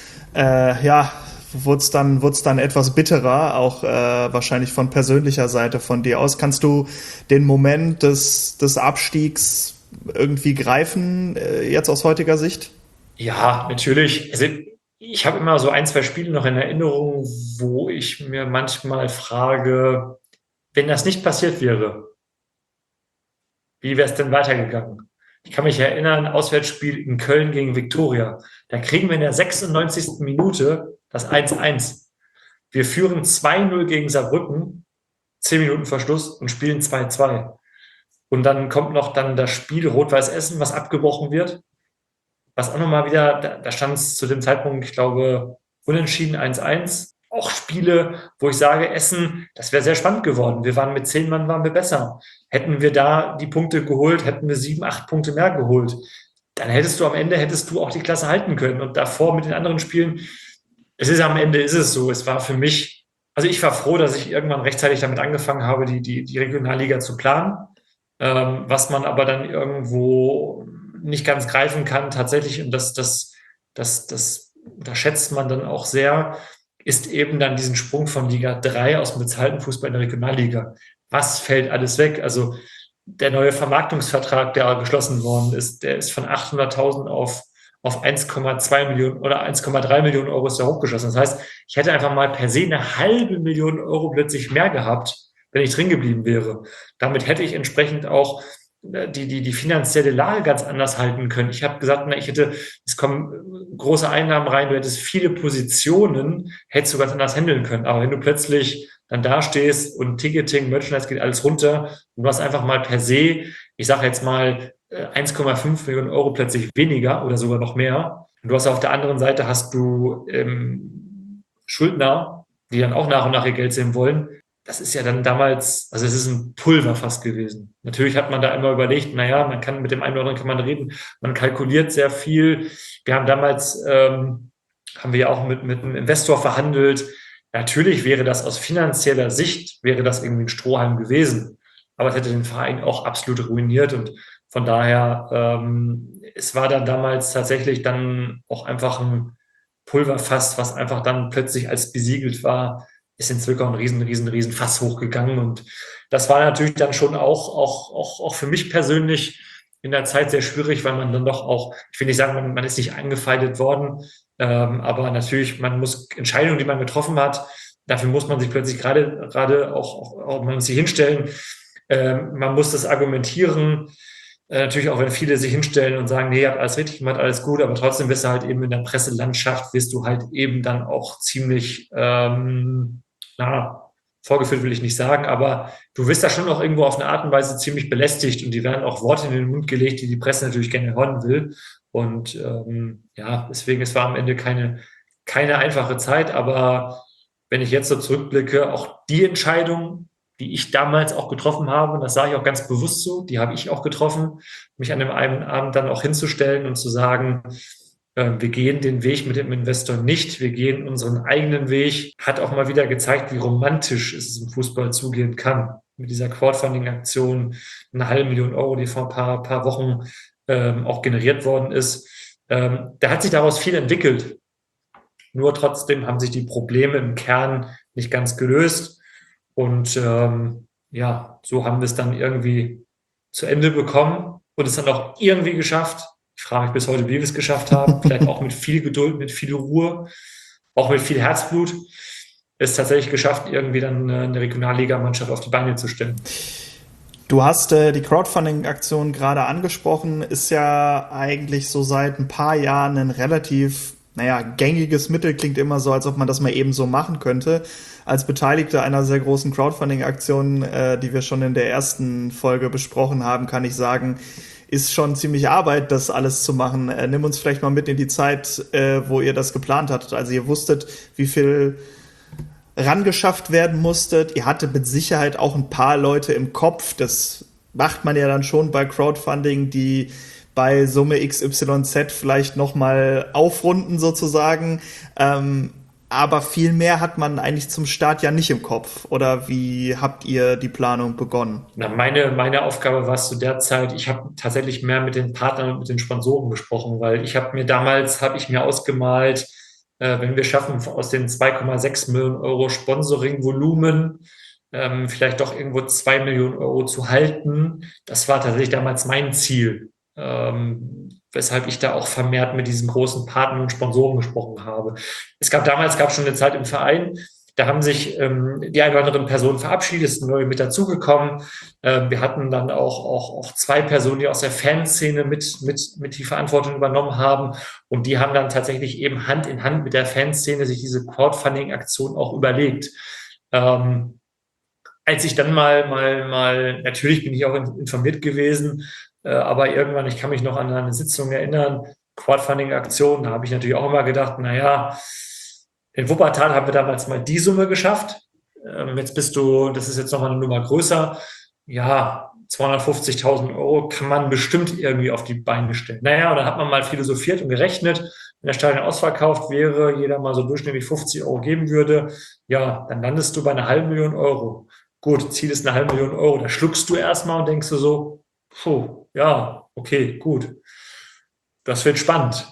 äh, ja, wurde es dann, wurd's dann etwas bitterer, auch äh, wahrscheinlich von persönlicher Seite von dir aus. Kannst du den Moment des, des Abstiegs irgendwie greifen, äh, jetzt aus heutiger Sicht? Ja, natürlich. Also ich habe immer so ein, zwei Spiele noch in Erinnerung, wo ich mir manchmal frage, wenn das nicht passiert wäre, wie wäre es denn weitergegangen? Ich kann mich erinnern, Auswärtsspiel in Köln gegen Viktoria. Da kriegen wir in der sechsundneunzigsten Minute das eins eins. Wir führen zwei null gegen Saarbrücken, zehn Minuten Verschluss und spielen zwei zwei. Und dann kommt noch dann das Spiel Rot-Weiß Essen, was abgebrochen wird. Was auch nochmal wieder, da, da stand es zu dem Zeitpunkt, ich glaube, unentschieden eins eins. Auch Spiele, wo ich sage, Essen, das wäre sehr spannend geworden. Wir waren mit zehn Mann, waren wir besser. Hätten wir da die Punkte geholt, hätten wir sieben, acht Punkte mehr geholt, dann hättest du am Ende, hättest du auch die Klasse halten können. Und davor mit den anderen Spielen, es ist am Ende, ist es so. Es war für mich, also ich war froh, dass ich irgendwann rechtzeitig damit angefangen habe, die, die, die Regionalliga zu planen. Ähm, was man aber dann irgendwo nicht ganz greifen kann, tatsächlich, und das, das, das, das unterschätzt man dann auch sehr, ist eben dann diesen Sprung von Liga drei aus dem bezahlten Fußball in der Regionalliga. Was fällt alles weg? Also der neue Vermarktungsvertrag, der geschlossen worden ist, der ist von achthunderttausend auf, auf eins Komma zwei Millionen oder eins Komma drei Millionen Euro ist da hochgeschossen. Das heißt, ich hätte einfach mal per se eine halbe Million Euro plötzlich mehr gehabt, wenn ich drin geblieben wäre. Damit hätte ich entsprechend auch die, die, die finanzielle Lage ganz anders halten können. Ich habe gesagt, na, ich hätte, es kommen große Einnahmen rein, du hättest viele Positionen, hättest du ganz anders handeln können. Aber wenn du plötzlich dann da stehst und Ticketing, Merchandise geht alles runter und du hast einfach mal per se, ich sage jetzt mal eins Komma fünf Millionen Euro plötzlich weniger oder sogar noch mehr. Und du hast auf der anderen Seite hast du ähm, Schuldner, die dann auch nach und nach ihr Geld sehen wollen. Das ist ja dann damals, also es ist ein Pulverfass gewesen. Natürlich hat man da immer überlegt, naja, man kann mit dem einen oder anderen kann man reden, man kalkuliert sehr viel. Wir haben damals, ähm, haben wir ja auch mit, mit einem Investor verhandelt. Natürlich wäre das aus finanzieller Sicht, wäre das irgendwie ein Strohhalm gewesen. Aber es hätte den Verein auch absolut ruiniert und von daher, ähm, es war dann damals tatsächlich dann auch einfach ein, Pulverfass, was einfach dann plötzlich als besiegelt war, ist in Zwickau ein riesen, riesen, riesen Fass hochgegangen. Und das war natürlich dann schon auch, auch, auch, auch für mich persönlich in der Zeit sehr schwierig, weil man dann doch auch, ich will nicht sagen, man, man ist nicht angefeindet worden, ähm, aber natürlich, man muss Entscheidungen, die man getroffen hat, dafür muss man sich plötzlich gerade, gerade auch, auch, auch man muss sich hinstellen, ähm, man muss das argumentieren, äh, natürlich auch, wenn viele sich hinstellen und sagen, nee, ihr habt alles richtig gemacht, alles gut, aber trotzdem wirst du halt eben in der Presselandschaft, wirst du halt eben dann auch ziemlich, ähm, na, vorgeführt will ich nicht sagen, aber du wirst da schon auch irgendwo auf eine Art und Weise ziemlich belästigt und die werden auch Worte in den Mund gelegt, die die Presse natürlich gerne hören will. Und ähm, ja, deswegen, es war am Ende keine, keine einfache Zeit, aber wenn ich jetzt so zurückblicke, auch die Entscheidung, die ich damals auch getroffen habe, und das sage ich auch ganz bewusst so, die habe ich auch getroffen, mich an dem einen Abend dann auch hinzustellen und zu sagen, wir gehen den Weg mit dem Investor nicht, wir gehen unseren eigenen Weg, hat auch mal wieder gezeigt, wie romantisch es im Fußball zugehen kann. Mit dieser Crowdfunding-Aktion, eine halbe Million Euro, die vor ein paar, paar Wochen ähm, auch generiert worden ist. Ähm, da hat sich daraus viel entwickelt. Nur trotzdem haben sich die Probleme im Kern nicht ganz gelöst. Und ähm, ja, so haben wir es dann irgendwie zu Ende bekommen und es dann auch irgendwie geschafft. Ich frage mich bis heute, wie wir es geschafft haben. Vielleicht auch mit viel Geduld, mit viel Ruhe, auch mit viel Herzblut. Es tatsächlich geschafft, irgendwie dann eine Regionalligamannschaft auf die Beine zu stellen. Du hast äh, die Crowdfunding-Aktion gerade angesprochen. Ist ja eigentlich so seit ein paar Jahren ein relativ, naja, gängiges Mittel. Klingt immer so, als ob man das mal eben so machen könnte. Als Beteiligter einer sehr großen Crowdfunding-Aktion, äh, die wir schon in der ersten Folge besprochen haben, kann ich sagen, ist schon ziemlich Arbeit, das alles zu machen. Äh, nimm uns vielleicht mal mit in die Zeit, äh, wo ihr das geplant hattet. Also ihr wusstet, wie viel rangeschafft werden musstet. Ihr hattet mit Sicherheit auch ein paar Leute im Kopf. Das macht man ja dann schon bei Crowdfunding, die bei Summe X Y Z vielleicht nochmal aufrunden sozusagen. Ähm, aber viel mehr hat man eigentlich zum Start ja nicht im Kopf. Oder wie habt ihr die Planung begonnen? Na, meine, meine Aufgabe war es zu der Zeit, ich habe tatsächlich mehr mit den Partnern und mit den Sponsoren gesprochen, weil ich habe mir damals, habe ich mir ausgemalt, äh, wenn wir schaffen, aus den zwei Komma sechs Millionen Euro Sponsoring-Volumen ähm, vielleicht doch irgendwo zwei Millionen Euro zu halten. Das war tatsächlich damals mein Ziel. Ähm, weshalb ich da auch vermehrt mit diesen großen Partnern und Sponsoren gesprochen habe. Es gab damals, gab schon eine Zeit im Verein, da haben sich ähm, die ein oder anderen Personen verabschiedet, es sind neue mit dazugekommen. Ähm, wir hatten dann auch, auch, auch zwei Personen, die aus der Fanszene mit, mit, mit die Verantwortung übernommen haben. Und die haben dann tatsächlich eben Hand in Hand mit der Fanszene sich diese Crowdfunding-Aktion auch überlegt. Ähm, als ich dann mal, mal, mal, natürlich bin ich auch informiert gewesen, aber irgendwann, ich kann mich noch an eine Sitzung erinnern, Crowdfunding-Aktion, da habe ich natürlich auch immer gedacht, naja, in Wuppertal haben wir damals mal die Summe geschafft. Jetzt bist du, das ist jetzt nochmal eine Nummer größer, ja, zweihundertfünfzigtausend Euro kann man bestimmt irgendwie auf die Beine stellen. Naja, und dann hat man mal philosophiert und gerechnet, wenn der Stadion ausverkauft wäre, jeder mal so durchschnittlich fünfzig Euro geben würde, ja, dann landest du bei einer halben Million Euro. Gut, Ziel ist eine halbe Million Euro. Da schluckst du erstmal und denkst du so, puh, ja, okay, gut. Das wird spannend.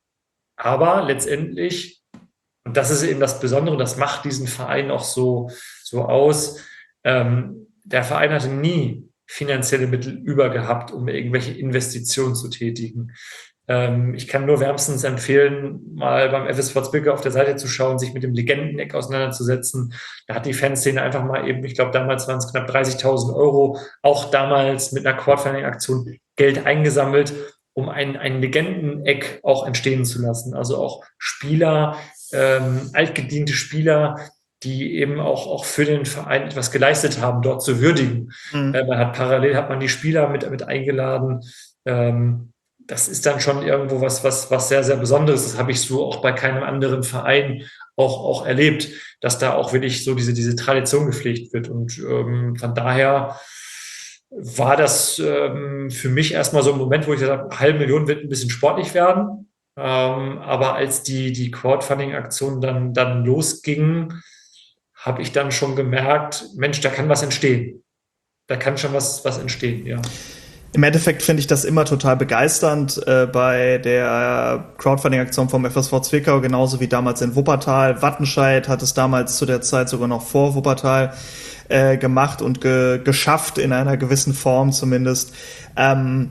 Aber letztendlich, und das ist eben das Besondere, das macht diesen Verein auch so, so aus, ähm, der Verein hatte nie finanzielle Mittel über gehabt, um irgendwelche Investitionen zu tätigen. Ähm, ich kann nur wärmstens empfehlen, mal beim F S V Zwickau auf der Seite zu schauen, sich mit dem Legendeneck auseinanderzusetzen. Da hat die Fanszene einfach mal eben, ich glaube, damals waren es knapp dreißigtausend Euro, auch damals mit einer Crowdfunding-Aktion Geld eingesammelt, um ein, ein Legendeneck auch entstehen zu lassen. Also auch Spieler, ähm, altgediente Spieler, die eben auch, auch für den Verein etwas geleistet haben, dort zu würdigen. Mhm. Äh, man hat parallel hat man die Spieler mit, mit eingeladen. Ähm, das ist dann schon irgendwo was, was, was sehr, sehr Besonderes. Das habe ich so auch bei keinem anderen Verein auch, auch erlebt, dass da auch wirklich so diese, diese Tradition gepflegt wird. Und ähm, von daher war das ähm, für mich erstmal so ein Moment, wo ich gesagt habe, eine halbe Million wird ein bisschen sportlich werden. Ähm, aber als die, die Crowdfunding-Aktion dann, dann losging, habe ich dann schon gemerkt, Mensch, da kann was entstehen. Da kann schon was, was entstehen, ja. Im Endeffekt finde ich das immer total begeisternd äh, bei der Crowdfunding-Aktion vom F S V Zwickau, genauso wie damals in Wuppertal. Wattenscheid hat es damals zu der Zeit sogar noch vor Wuppertal äh, gemacht und ge- geschafft, in einer gewissen Form zumindest. Ähm,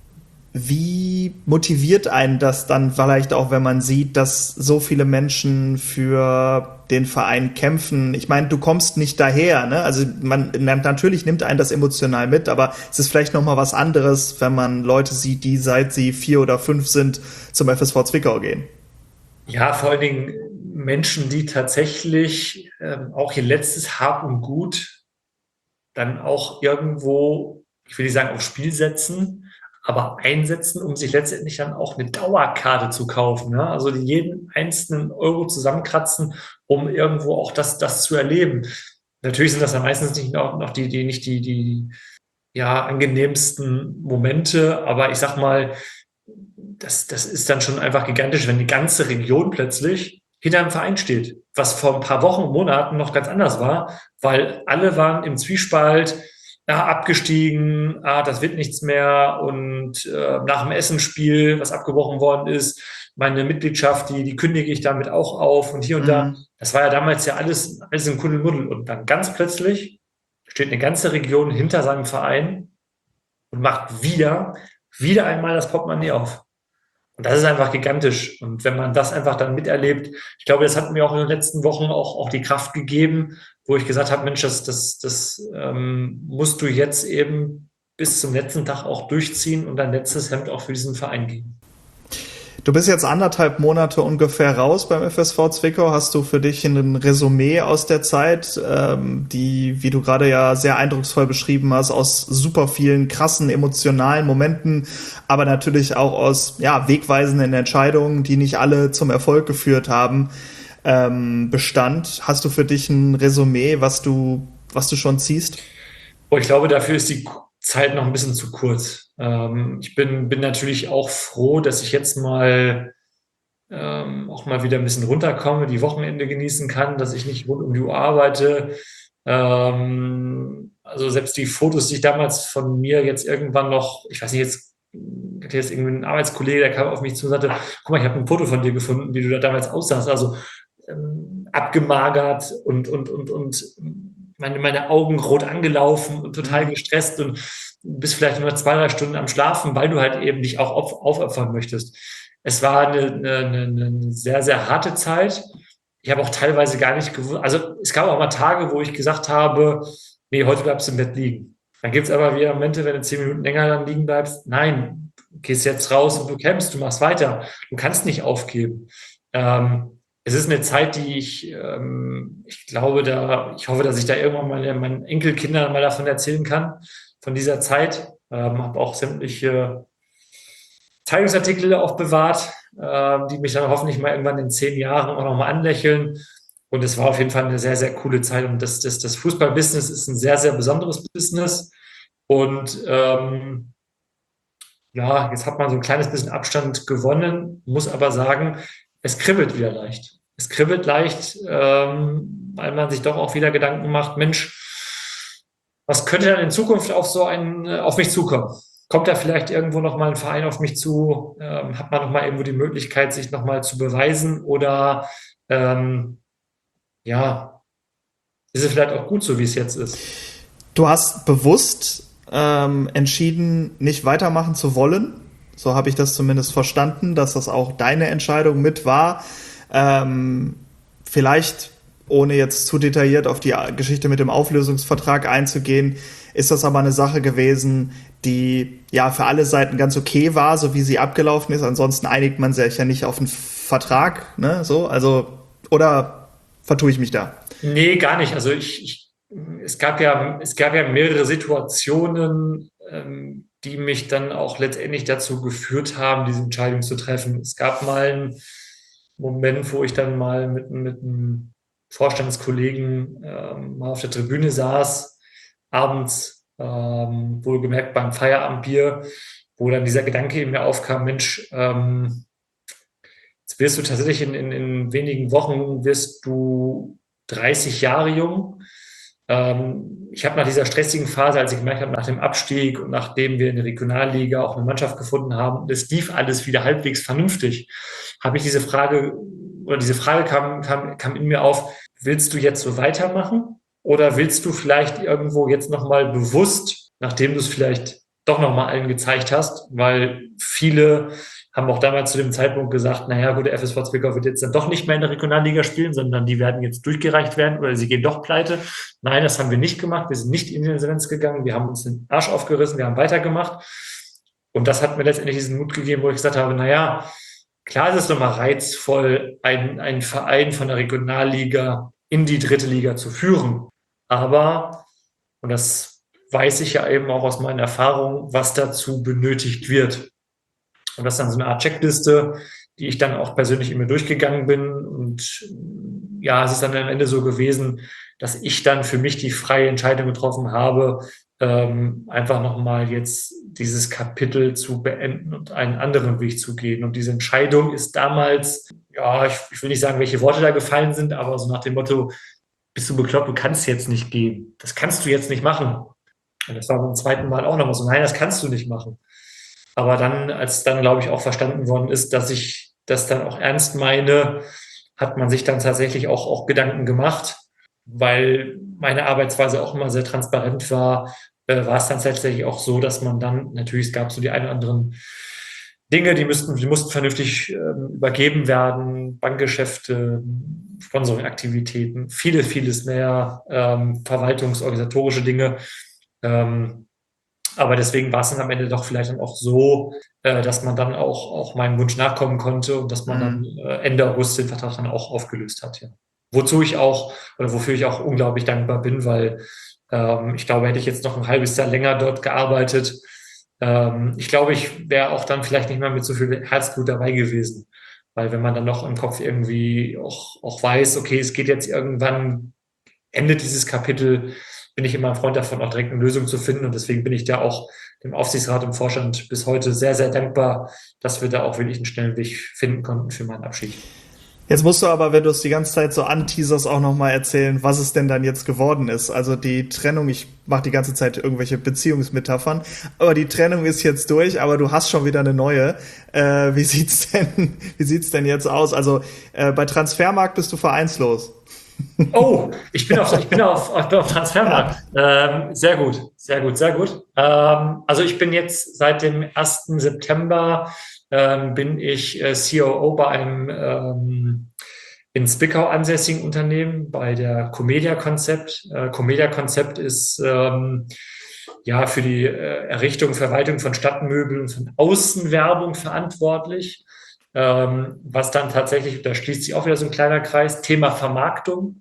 Wie motiviert einen das dann vielleicht auch, wenn man sieht, dass so viele Menschen für den Verein kämpfen? Ich meine, du kommst nicht daher, ne? Also man natürlich nimmt einen das emotional mit, aber es ist vielleicht noch mal was anderes, wenn man Leute sieht, die seit sie vier oder fünf sind zum F S V Zwickau gehen. Ja, vor allen Dingen Menschen, die tatsächlich ähm, auch ihr letztes Hab und Gut dann auch irgendwo, ich will nicht sagen aufs Spiel setzen, aber einsetzen, um sich letztendlich dann auch eine Dauerkarte zu kaufen. Ne? Also die jeden einzelnen Euro zusammenkratzen, um irgendwo auch das, das zu erleben. Natürlich sind das dann meistens nicht noch, noch die, die, nicht die, die, ja, angenehmsten Momente, aber ich sag mal, das, das ist dann schon einfach gigantisch, wenn die ganze Region plötzlich hinter einem Verein steht, was vor ein paar Wochen, Monaten noch ganz anders war, weil alle waren im Zwiespalt, ja, abgestiegen, ah, das wird nichts mehr und äh, nach dem Essenspiel, was abgebrochen worden ist, meine Mitgliedschaft, die, die kündige ich damit auch auf und hier und da. Mhm. Das war ja damals ja alles, alles im Kuddelmuddel und dann ganz plötzlich steht eine ganze Region hinter seinem Verein und macht wieder, wieder einmal das Portemonnaie auf. Und das ist einfach gigantisch. Und wenn man das einfach dann miterlebt, ich glaube, das hat mir auch in den letzten Wochen auch, auch die Kraft gegeben, wo ich gesagt habe, Mensch, das, das, das ähm, musst du jetzt eben bis zum letzten Tag auch durchziehen und dein letztes Hemd auch für diesen Verein geben. Du bist jetzt anderthalb Monate ungefähr raus beim F S V Zwickau. Hast du für dich ein Resümee aus der Zeit, ähm, die, wie du gerade ja sehr eindrucksvoll beschrieben hast, aus super vielen krassen emotionalen Momenten, aber natürlich auch aus ja wegweisenden Entscheidungen, die nicht alle zum Erfolg geführt haben, ähm, bestand? Hast du für dich ein Resümee, was du, was du schon ziehst? Oh, ich glaube, dafür ist die Zeit noch ein bisschen zu kurz. Ähm, ich bin, bin natürlich auch froh, dass ich jetzt mal ähm, auch mal wieder ein bisschen runterkomme, die Wochenende genießen kann, dass ich nicht rund um die Uhr arbeite. Ähm, also selbst die Fotos, die ich damals von mir jetzt irgendwann noch, ich weiß nicht, jetzt hatte jetzt irgendwie ein Arbeitskollege, der kam auf mich zu und sagte, guck mal, ich habe ein Foto von dir gefunden, wie du da damals aussahst. Also ähm, abgemagert und, und, und, und meine, meine Augen rot angelaufen und total gestresst und bist vielleicht nur zwei, drei Stunden am Schlafen, weil du halt eben dich auch auf, aufopfern möchtest. Es war eine, eine, eine sehr, sehr harte Zeit. Ich habe auch teilweise gar nicht gewusst, also es gab auch mal Tage, wo ich gesagt habe, nee, heute bleibst du im Bett liegen. Dann gibt es aber wieder Momente, wenn du zehn Minuten länger dann liegen bleibst, nein, du gehst jetzt raus und du kämpfst, du machst weiter. Du kannst nicht aufgeben. Ähm, es ist eine Zeit, die ich, ähm, ich glaube, da, ich hoffe, dass ich da irgendwann meine, meinen Enkelkindern mal davon erzählen kann, von dieser Zeit. Ähm, habe auch sämtliche Zeitungsartikel aufbewahrt, äh, die mich dann hoffentlich mal irgendwann in zehn Jahren auch nochmal anlächeln. Und es war auf jeden Fall eine sehr, sehr coole Zeit. Und das, das, das Fußballbusiness ist ein sehr, sehr besonderes Business. Und ähm, ja, jetzt hat man so ein kleines bisschen Abstand gewonnen, muss aber sagen, es kribbelt wieder leicht. Es kribbelt leicht, ähm, weil man sich doch auch wieder Gedanken macht, Mensch, was könnte dann in Zukunft auf so einen, äh, auf mich zukommen? Kommt da vielleicht irgendwo nochmal ein Verein auf mich zu? Ähm, hat man nochmal irgendwo die Möglichkeit, sich nochmal zu beweisen? Oder ähm, ja, ist es vielleicht auch gut so, wie es jetzt ist? Du hast bewusst ähm, entschieden, nicht weitermachen zu wollen. So habe ich das zumindest verstanden, dass das auch deine Entscheidung mit war. Ähm, vielleicht, ohne jetzt zu detailliert auf die Geschichte mit dem Auflösungsvertrag einzugehen, ist das aber eine Sache gewesen, die ja für alle Seiten ganz okay war, so wie sie abgelaufen ist. Ansonsten einigt man sich ja nicht auf einen Vertrag, ne? So, also, oder vertue ich mich da? Nee, gar nicht. Also ich, ich es gab ja, es gab ja mehrere Situationen, ähm, die mich dann auch letztendlich dazu geführt haben, diese Entscheidung zu treffen. Es gab mal einen Moment, wo ich dann mal mit, mit einem Vorstandskollegen ähm, mal auf der Tribüne saß, abends, ähm, wohlgemerkt beim Feierabendbier, wo dann dieser Gedanke in mir aufkam, Mensch, ähm, jetzt wirst du tatsächlich in, in, in wenigen Wochen wirst du dreißig Jahre jung. Ähm, ich habe nach dieser stressigen Phase, als ich gemerkt habe, nach dem Abstieg und nachdem wir in der Regionalliga auch eine Mannschaft gefunden haben und es lief alles wieder halbwegs vernünftig, habe ich diese Frage, oder diese Frage kam, kam, kam in mir auf, willst du jetzt so weitermachen? Oder willst du vielleicht irgendwo jetzt nochmal bewusst, nachdem du es vielleicht doch nochmal allen gezeigt hast, weil viele haben auch damals zu dem Zeitpunkt gesagt, naja, gut, der F S V Zwickau wird jetzt dann doch nicht mehr in der Regionalliga spielen, sondern die werden jetzt durchgereicht werden oder sie gehen doch pleite. Nein, das haben wir nicht gemacht. Wir sind nicht in die Insolvenz gegangen. Wir haben uns den Arsch aufgerissen. Wir haben weitergemacht. Und das hat mir letztendlich diesen Mut gegeben, wo ich gesagt habe, naja, klar ist es nochmal reizvoll, einen, einen Verein von der Regionalliga in die dritte Liga zu führen. Aber, und das weiß ich ja eben auch aus meiner Erfahrung, was dazu benötigt wird. Und das ist dann so eine Art Checkliste, die ich dann auch persönlich immer durchgegangen bin. Und ja, es ist dann am Ende so gewesen, dass ich dann für mich die freie Entscheidung getroffen habe, ähm, einfach nochmal jetzt dieses Kapitel zu beenden und einen anderen Weg zu gehen. Und diese Entscheidung ist damals, ja, ich, ich will nicht sagen, welche Worte da gefallen sind, aber so nach dem Motto, bist du bekloppt, du kannst jetzt nicht gehen. Das kannst du jetzt nicht machen. Und das war beim zweiten Mal auch nochmal so, nein, das kannst du nicht machen. Aber dann, als dann, glaube ich, auch verstanden worden ist, dass ich das dann auch ernst meine, hat man sich dann tatsächlich auch, auch Gedanken gemacht, weil meine Arbeitsweise auch immer sehr transparent war, äh, war es dann tatsächlich auch so, dass man dann, natürlich, es gab so die ein oder anderen Dinge, die müssten, die mussten vernünftig ähm, übergeben werden, Bankgeschäfte, Sponsoring-Aktivitäten, vieles, vieles mehr, ähm, verwaltungsorganisatorische Dinge. Ähm, Aber deswegen war es dann am Ende doch vielleicht dann auch so, äh, dass man dann auch, auch meinem Wunsch nachkommen konnte und dass man dann äh, Ende August den Vertrag dann auch aufgelöst hat. Ja. Wozu ich auch, oder wofür ich auch unglaublich dankbar bin, weil ähm, ich glaube, hätte ich jetzt noch ein halbes Jahr länger dort gearbeitet, ähm, ich glaube, ich wäre auch dann vielleicht nicht mehr mit so viel Herzblut dabei gewesen. Weil wenn man dann noch im Kopf irgendwie auch, auch weiß, okay, es geht jetzt irgendwann, endet dieses Kapitel, bin ich immer ein Freund davon, auch direkt eine Lösung zu finden. Und deswegen bin ich da auch dem Aufsichtsrat und Vorstand bis heute sehr, sehr dankbar, dass wir da auch wirklich einen schnellen Weg finden konnten für meinen Abschied. Jetzt musst du aber, wenn du es die ganze Zeit so anteaserst, auch nochmal erzählen, was es denn dann jetzt geworden ist. Also die Trennung, ich mache die ganze Zeit irgendwelche Beziehungsmetaphern, aber die Trennung ist jetzt durch, aber du hast schon wieder eine neue. Äh, wie sieht's denn, wie sieht's denn jetzt aus? Also äh, bei Transfermarkt bist du vereinslos. Oh, ich bin auf, ich bin auf, ich bin auf Transfermarkt. Ähm, sehr gut, sehr gut, sehr gut. Ähm, also ich bin jetzt seit dem ersten September ähm, bin ich äh, C O O bei einem ähm, in Zwickau ansässigen Unternehmen, bei der Comedia Konzept. Äh, Comedia Konzept ist ähm, ja für die äh, Errichtung, Verwaltung von Stadtmöbeln und von Außenwerbung verantwortlich. Ähm, was dann tatsächlich, da schließt sich auch wieder so ein kleiner Kreis, Thema Vermarktung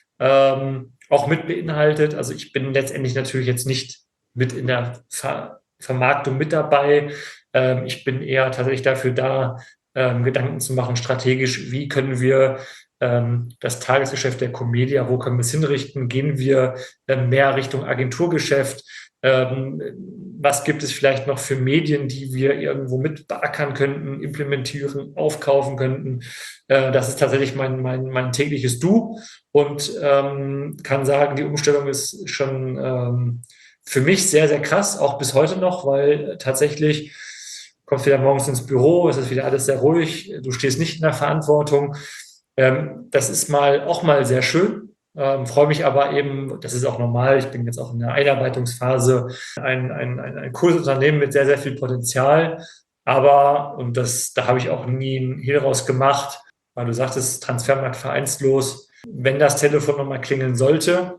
ähm, auch mit beinhaltet. Also ich bin letztendlich natürlich jetzt nicht mit in der Ver- Vermarktung mit dabei. Ähm, ich bin eher tatsächlich dafür da, ähm, Gedanken zu machen, strategisch, wie können wir ähm, das Tagesgeschäft der Comedia, wo können wir es hinrichten? Gehen wir äh, mehr Richtung Agenturgeschäft? Ähm, was gibt es vielleicht noch für Medien, die wir irgendwo mit beackern könnten, implementieren, aufkaufen könnten? Äh, das ist tatsächlich mein, mein, mein tägliches Du und ähm, kann sagen, die Umstellung ist schon ähm, für mich sehr, sehr krass, auch bis heute noch, weil tatsächlich kommst wieder morgens ins Büro, es ist wieder alles sehr ruhig, du stehst nicht in der Verantwortung. Ähm, das ist mal auch mal sehr schön. Ähm, freue mich aber eben, das ist auch normal, ich bin jetzt auch in der Einarbeitungsphase, ein, ein, ein, ein cooles Unternehmen mit sehr, sehr viel Potenzial. Aber, und das, da habe ich auch nie einen Hehl raus gemacht, weil du sagtest, Transfermarkt vereinslos. Wenn das Telefon nochmal klingeln sollte,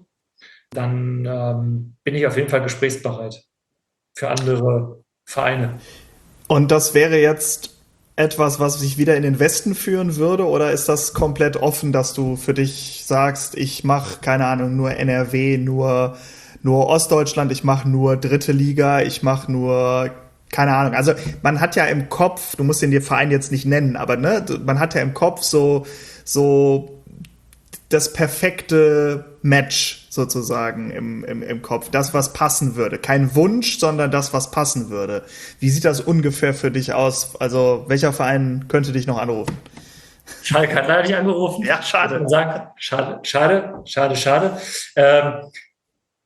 dann ähm, bin ich auf jeden Fall gesprächsbereit für andere Vereine. Und das wäre jetzt etwas, was sich wieder in den Westen führen würde, oder ist das komplett offen, dass du für dich sagst, ich mache, keine Ahnung, nur N R W, nur, nur Ostdeutschland, ich mache nur dritte Liga, ich mache nur, keine Ahnung. Also man hat ja im Kopf, du musst den Verein jetzt nicht nennen, aber ne, man hat ja im Kopf so, so das perfekte Match sozusagen im, im, im Kopf. Das, was passen würde. Kein Wunsch, sondern das, was passen würde. Wie sieht das ungefähr für dich aus? Also, welcher Verein könnte dich noch anrufen? Schalke hat leider nicht angerufen. Ja, schade. Sagen, schade, schade, schade, schade. Ähm,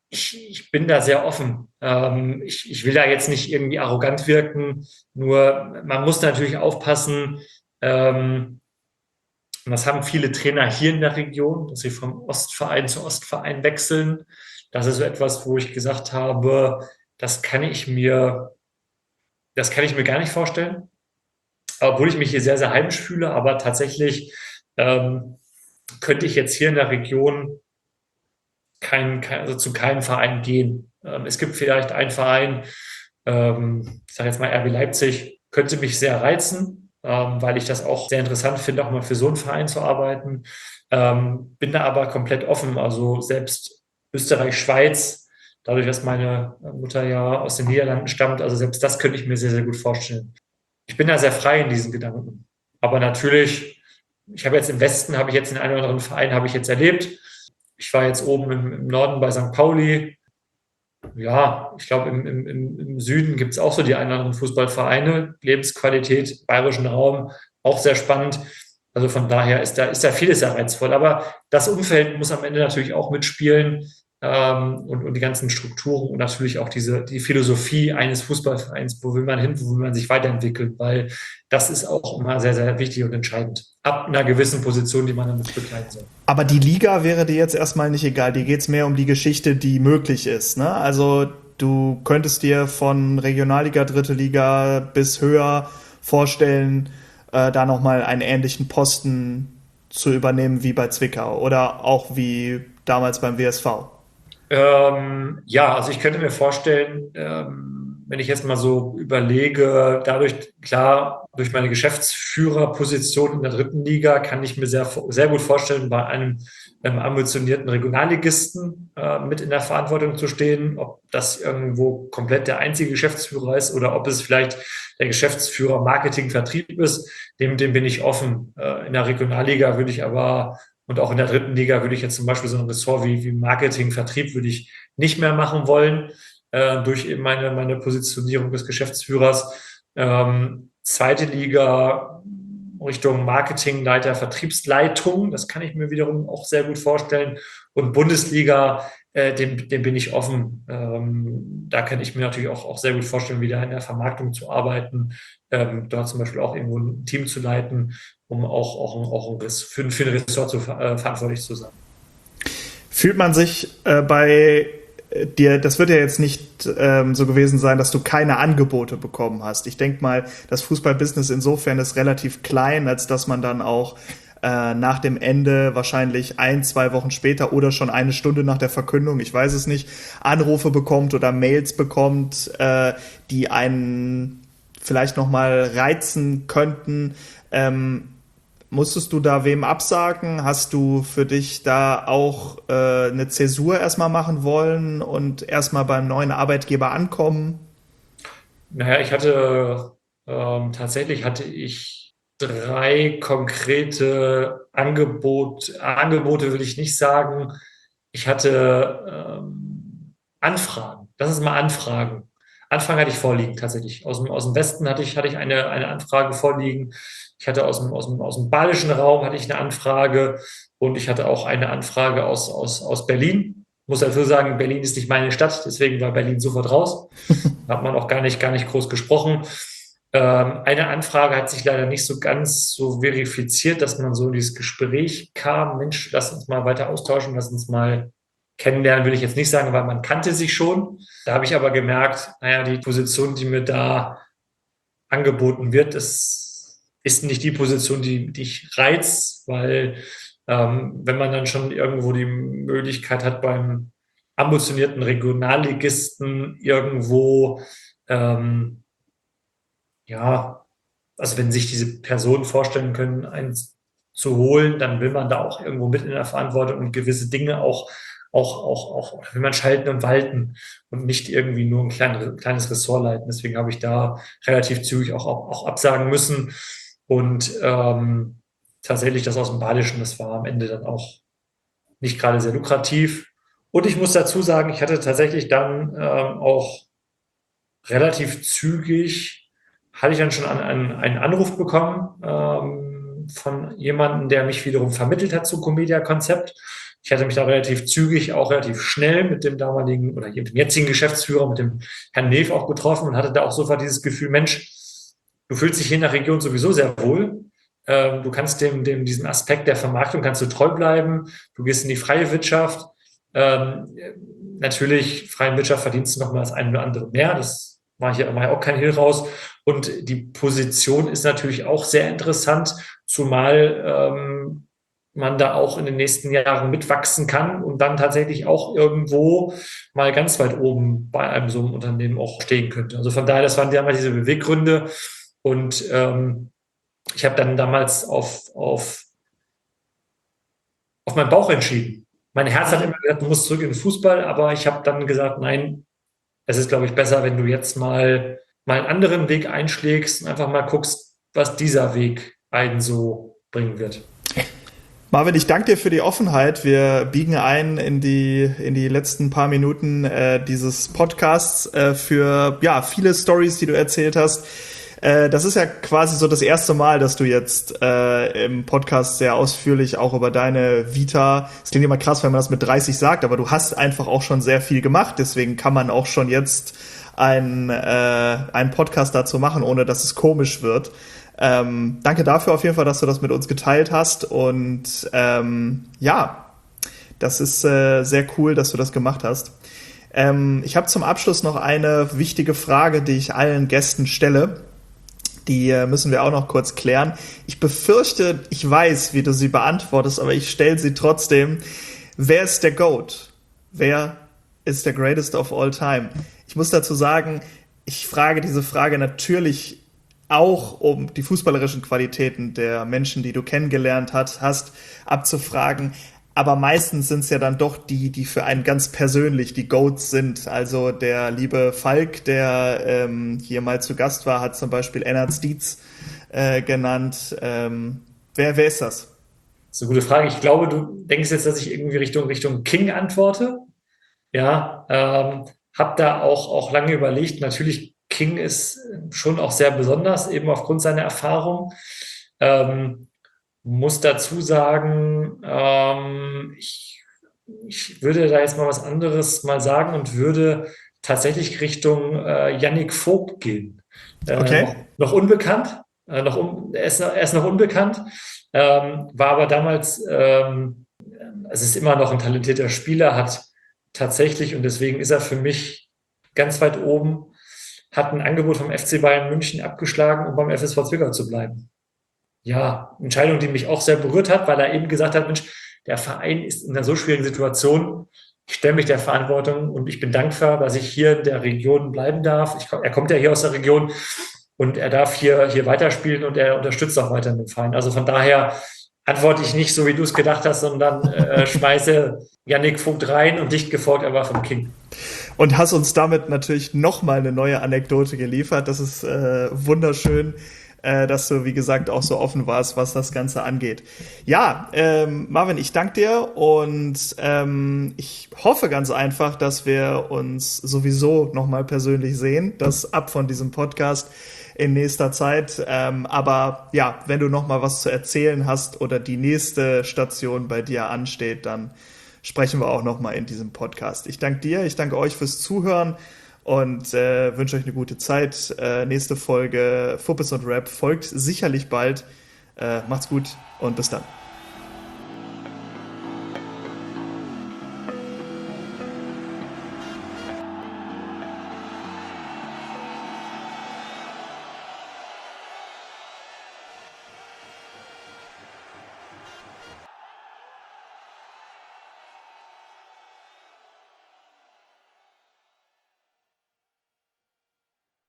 ich, ich bin da sehr offen. Ähm, ich, ich will da jetzt nicht irgendwie arrogant wirken, nur man muss natürlich aufpassen, ähm, und das haben viele Trainer hier in der Region, dass sie vom Ostverein zu Ostverein wechseln. Das ist so etwas, wo ich gesagt habe, das kann ich mir, das kann ich mir gar nicht vorstellen, obwohl ich mich hier sehr, sehr heimisch fühle. Aber tatsächlich ähm, könnte ich jetzt hier in der Region kein, kein, also zu keinem Verein gehen. Ähm, es gibt vielleicht einen Verein, ähm, ich sage jetzt mal R B Leipzig, könnte mich sehr reizen, ähm, weil ich das auch sehr interessant finde, auch mal für so einen Verein zu arbeiten. Ähm, bin da aber komplett offen. Also selbst Österreich, Schweiz, dadurch, dass meine Mutter ja aus den Niederlanden stammt, also selbst das könnte ich mir sehr, sehr gut vorstellen. Ich bin da sehr frei in diesen Gedanken. Aber natürlich, ich habe jetzt im Westen, habe ich jetzt den einen oder anderen Verein, habe ich jetzt erlebt. Ich war jetzt oben im, im Norden bei Sankt Pauli. Ja, ich glaube, im, im, im Süden gibt es auch so die einen oder anderen Fußballvereine. Lebensqualität, bayerischen Raum, auch sehr spannend. Also von daher ist da, ist da vieles sehr reizvoll. Aber das Umfeld muss am Ende natürlich auch mitspielen, ähm, und, und die ganzen Strukturen und natürlich auch diese, die Philosophie eines Fußballvereins. Wo will man hin, wo will man sich weiterentwickeln? Weil das ist auch immer sehr, sehr wichtig und entscheidend. Ab einer gewissen Position, die man damit begleiten soll. Aber die Liga wäre dir jetzt erstmal nicht egal. Dir geht's mehr um die Geschichte, die möglich ist. Ne? Also du könntest dir von Regionalliga, dritte Liga bis höher vorstellen, äh, da nochmal einen ähnlichen Posten zu übernehmen wie bei Zwickau oder auch wie damals beim W S V. Ähm, ja, also ich könnte mir vorstellen, ähm, wenn ich jetzt mal so überlege, dadurch, klar, durch meine Geschäftsführerposition in der dritten Liga kann ich mir sehr, sehr gut vorstellen, bei einem, einem ambitionierten Regionalligisten äh, mit in der Verantwortung zu stehen, ob das irgendwo komplett der einzige Geschäftsführer ist oder ob es vielleicht der Geschäftsführer Marketing, Vertrieb ist, dem, dem bin ich offen. Äh, in der Regionalliga würde ich aber und auch in der dritten Liga würde ich jetzt zum Beispiel so ein Ressort wie, wie Marketing, Vertrieb würde ich nicht mehr machen wollen, äh, durch eben meine, meine Positionierung des Geschäftsführers. Ähm, zweite Liga Richtung Marketingleiter, Vertriebsleitung, das kann ich mir wiederum auch sehr gut vorstellen. Und Bundesliga, äh, dem, dem bin ich offen. Ähm, da kann ich mir natürlich auch, auch sehr gut vorstellen, wieder in der Vermarktung zu arbeiten, ähm, dort zum Beispiel auch irgendwo ein Team zu leiten, um auch, auch, auch für, für ein Ressort zu, äh, verantwortlich zu sein. Fühlt man sich äh, bei dir, das wird ja jetzt nicht ähm, so gewesen sein, dass du keine Angebote bekommen hast. Ich denke mal, das Fußballbusiness insofern ist relativ klein, als dass man dann auch äh, nach dem Ende wahrscheinlich ein, zwei Wochen später oder schon eine Stunde nach der Verkündung, ich weiß es nicht, Anrufe bekommt oder Mails bekommt, äh, die einen vielleicht nochmal reizen könnten. Ähm, Musstest du da wem absagen? Hast du für dich da auch äh, eine Zäsur erstmal machen wollen und erstmal beim neuen Arbeitgeber ankommen? Naja, ich hatte ähm, tatsächlich hatte ich drei konkrete Angebot, Angebote, will ich nicht sagen. Ich hatte ähm, Anfragen. Das ist mal Anfragen. Anfragen hatte ich vorliegen, tatsächlich. Aus dem, aus dem Westen hatte ich, hatte ich eine, eine Anfrage vorliegen. Ich hatte aus dem, aus dem, aus dem badischen Raum hatte ich eine Anfrage und ich hatte auch eine Anfrage aus, aus, aus Berlin. Ich muss dafür sagen, Berlin ist nicht meine Stadt, deswegen war Berlin sofort raus. Da hat man auch gar nicht, gar nicht groß gesprochen. Ähm, eine Anfrage hat sich leider nicht so ganz so verifiziert, dass man so in dieses Gespräch kam. Mensch, lass uns mal weiter austauschen, lass uns mal kennenlernen, will ich jetzt nicht sagen, weil man kannte sich schon. Da habe ich aber gemerkt, naja, die Position, die mir da angeboten wird, das ist nicht die Position, die dich reizt, weil ähm, wenn man dann schon irgendwo die Möglichkeit hat, beim ambitionierten Regionalligisten irgendwo, ähm, ja, also wenn sich diese Personen vorstellen können, eins zu holen, dann will man da auch irgendwo mit in der Verantwortung und gewisse Dinge auch, auch, auch, auch, will man schalten und walten und nicht irgendwie nur ein klein, kleines Ressort leiten. Deswegen habe ich da relativ zügig auch, auch, auch absagen müssen. Und ähm, tatsächlich das aus dem Badischen, das war am Ende dann auch nicht gerade sehr lukrativ. Und ich muss dazu sagen, ich hatte tatsächlich dann ähm, auch relativ zügig, hatte ich dann schon einen, einen Anruf bekommen ähm, von jemandem, der mich wiederum vermittelt hat zum Comedia-Konzept. Ich hatte mich da relativ zügig, auch relativ schnell mit dem damaligen oder dem jetzigen Geschäftsführer, mit dem Herrn Neef auch getroffen und hatte da auch sofort dieses Gefühl, Mensch, du fühlst dich hier in der Region sowieso sehr wohl. Ähm, du kannst dem, dem, diesen Aspekt der Vermarktung kannst du treu bleiben. Du gehst in die freie Wirtschaft. Ähm, natürlich, freie Wirtschaft verdienst du noch mal das eine oder andere mehr. Das mache ich ja, mache ich auch kein Hehl raus. Und die Position ist natürlich auch sehr interessant, zumal ähm, man da auch in den nächsten Jahren mitwachsen kann und dann tatsächlich auch irgendwo mal ganz weit oben bei einem so einem Unternehmen auch stehen könnte. Also von daher, das waren damals diese Beweggründe. Und ähm, ich habe dann damals auf, auf, auf meinen Bauch entschieden. Mein Herz hat immer gesagt, du musst zurück in den Fußball, aber ich habe dann gesagt, nein, es ist, glaube ich, besser, wenn du jetzt mal, mal einen anderen Weg einschlägst und einfach mal guckst, was dieser Weg einen so bringen wird. Marvin, ich danke dir für die Offenheit. Wir biegen ein in die in die letzten paar Minuten äh, dieses Podcasts äh, für ja viele Stories, die du erzählt hast. Äh, das ist ja quasi so das erste Mal, dass du jetzt äh, im Podcast sehr ausführlich auch über deine Vita. Es klingt immer krass, wenn man das mit dreißig sagt, aber du hast einfach auch schon sehr viel gemacht. Deswegen kann man auch schon jetzt einen äh, einen Podcast dazu machen, ohne dass es komisch wird. Ähm, danke dafür auf jeden Fall, dass du das mit uns geteilt hast und ähm, ja, das ist äh, sehr cool, dass du das gemacht hast. Ähm, ich habe zum Abschluss noch eine wichtige Frage, die ich allen Gästen stelle. Die äh, müssen wir auch noch kurz klären. Ich befürchte, ich weiß, wie du sie beantwortest, aber ich stelle sie trotzdem. Wer ist der GOAT? Wer ist der Greatest of All Time? Ich muss dazu sagen, ich frage diese Frage natürlich auch um die fußballerischen Qualitäten der Menschen, die du kennengelernt hast, hast abzufragen. Aber meistens sind es ja dann doch die, die für einen ganz persönlich die GOATs sind. Also der liebe Falk, der ähm, hier mal zu Gast war, hat zum Beispiel Ennard Stietz äh, genannt. Ähm, wer, wer ist das? Das ist eine gute Frage. Ich glaube, du denkst jetzt, dass ich irgendwie Richtung, Richtung King antworte. Ja, ähm, habe da auch, auch lange überlegt. Natürlich, King ist schon auch sehr besonders, eben aufgrund seiner Erfahrung. Ähm, muss dazu sagen, ähm, ich, ich würde da jetzt mal was anderes mal sagen und würde tatsächlich Richtung äh, Yannick Vogt gehen. Äh, Okay. noch, noch unbekannt, äh, noch un, er, ist, er ist noch unbekannt, ähm, war aber damals, ähm, es ist immer noch ein talentierter Spieler, hat tatsächlich, und deswegen ist er für mich ganz weit oben, hat ein Angebot vom F C Bayern München abgeschlagen, um beim F S V Zwickau zu bleiben. Ja, Entscheidung, die mich auch sehr berührt hat, weil er eben gesagt hat, Mensch, der Verein ist in einer so schwierigen Situation. Ich stelle mich der Verantwortung und ich bin dankbar, dass ich hier in der Region bleiben darf. Ich, er kommt ja hier aus der Region und er darf hier, hier weiterspielen und er unterstützt auch weiter den Verein. Also von daher antworte ich nicht so, wie du es gedacht hast, sondern äh, schmeiße Yannick Vogt rein und dicht gefolgt, er war vom King. Und hast uns damit natürlich nochmal eine neue Anekdote geliefert. Das ist äh, wunderschön, äh, dass du, wie gesagt, auch so offen warst, was das Ganze angeht. Ja, ähm, Marvin, ich danke dir und ähm, ich hoffe ganz einfach, dass wir uns sowieso nochmal persönlich sehen. Das ab von diesem Podcast in nächster Zeit. Ähm, aber ja, wenn du nochmal was zu erzählen hast oder die nächste Station bei dir ansteht, dann sprechen wir auch nochmal in diesem Podcast. Ich danke dir, ich danke euch fürs Zuhören und äh, wünsche euch eine gute Zeit. Äh, nächste Folge Fuppes und Rap folgt sicherlich bald. Äh, macht's gut und bis dann.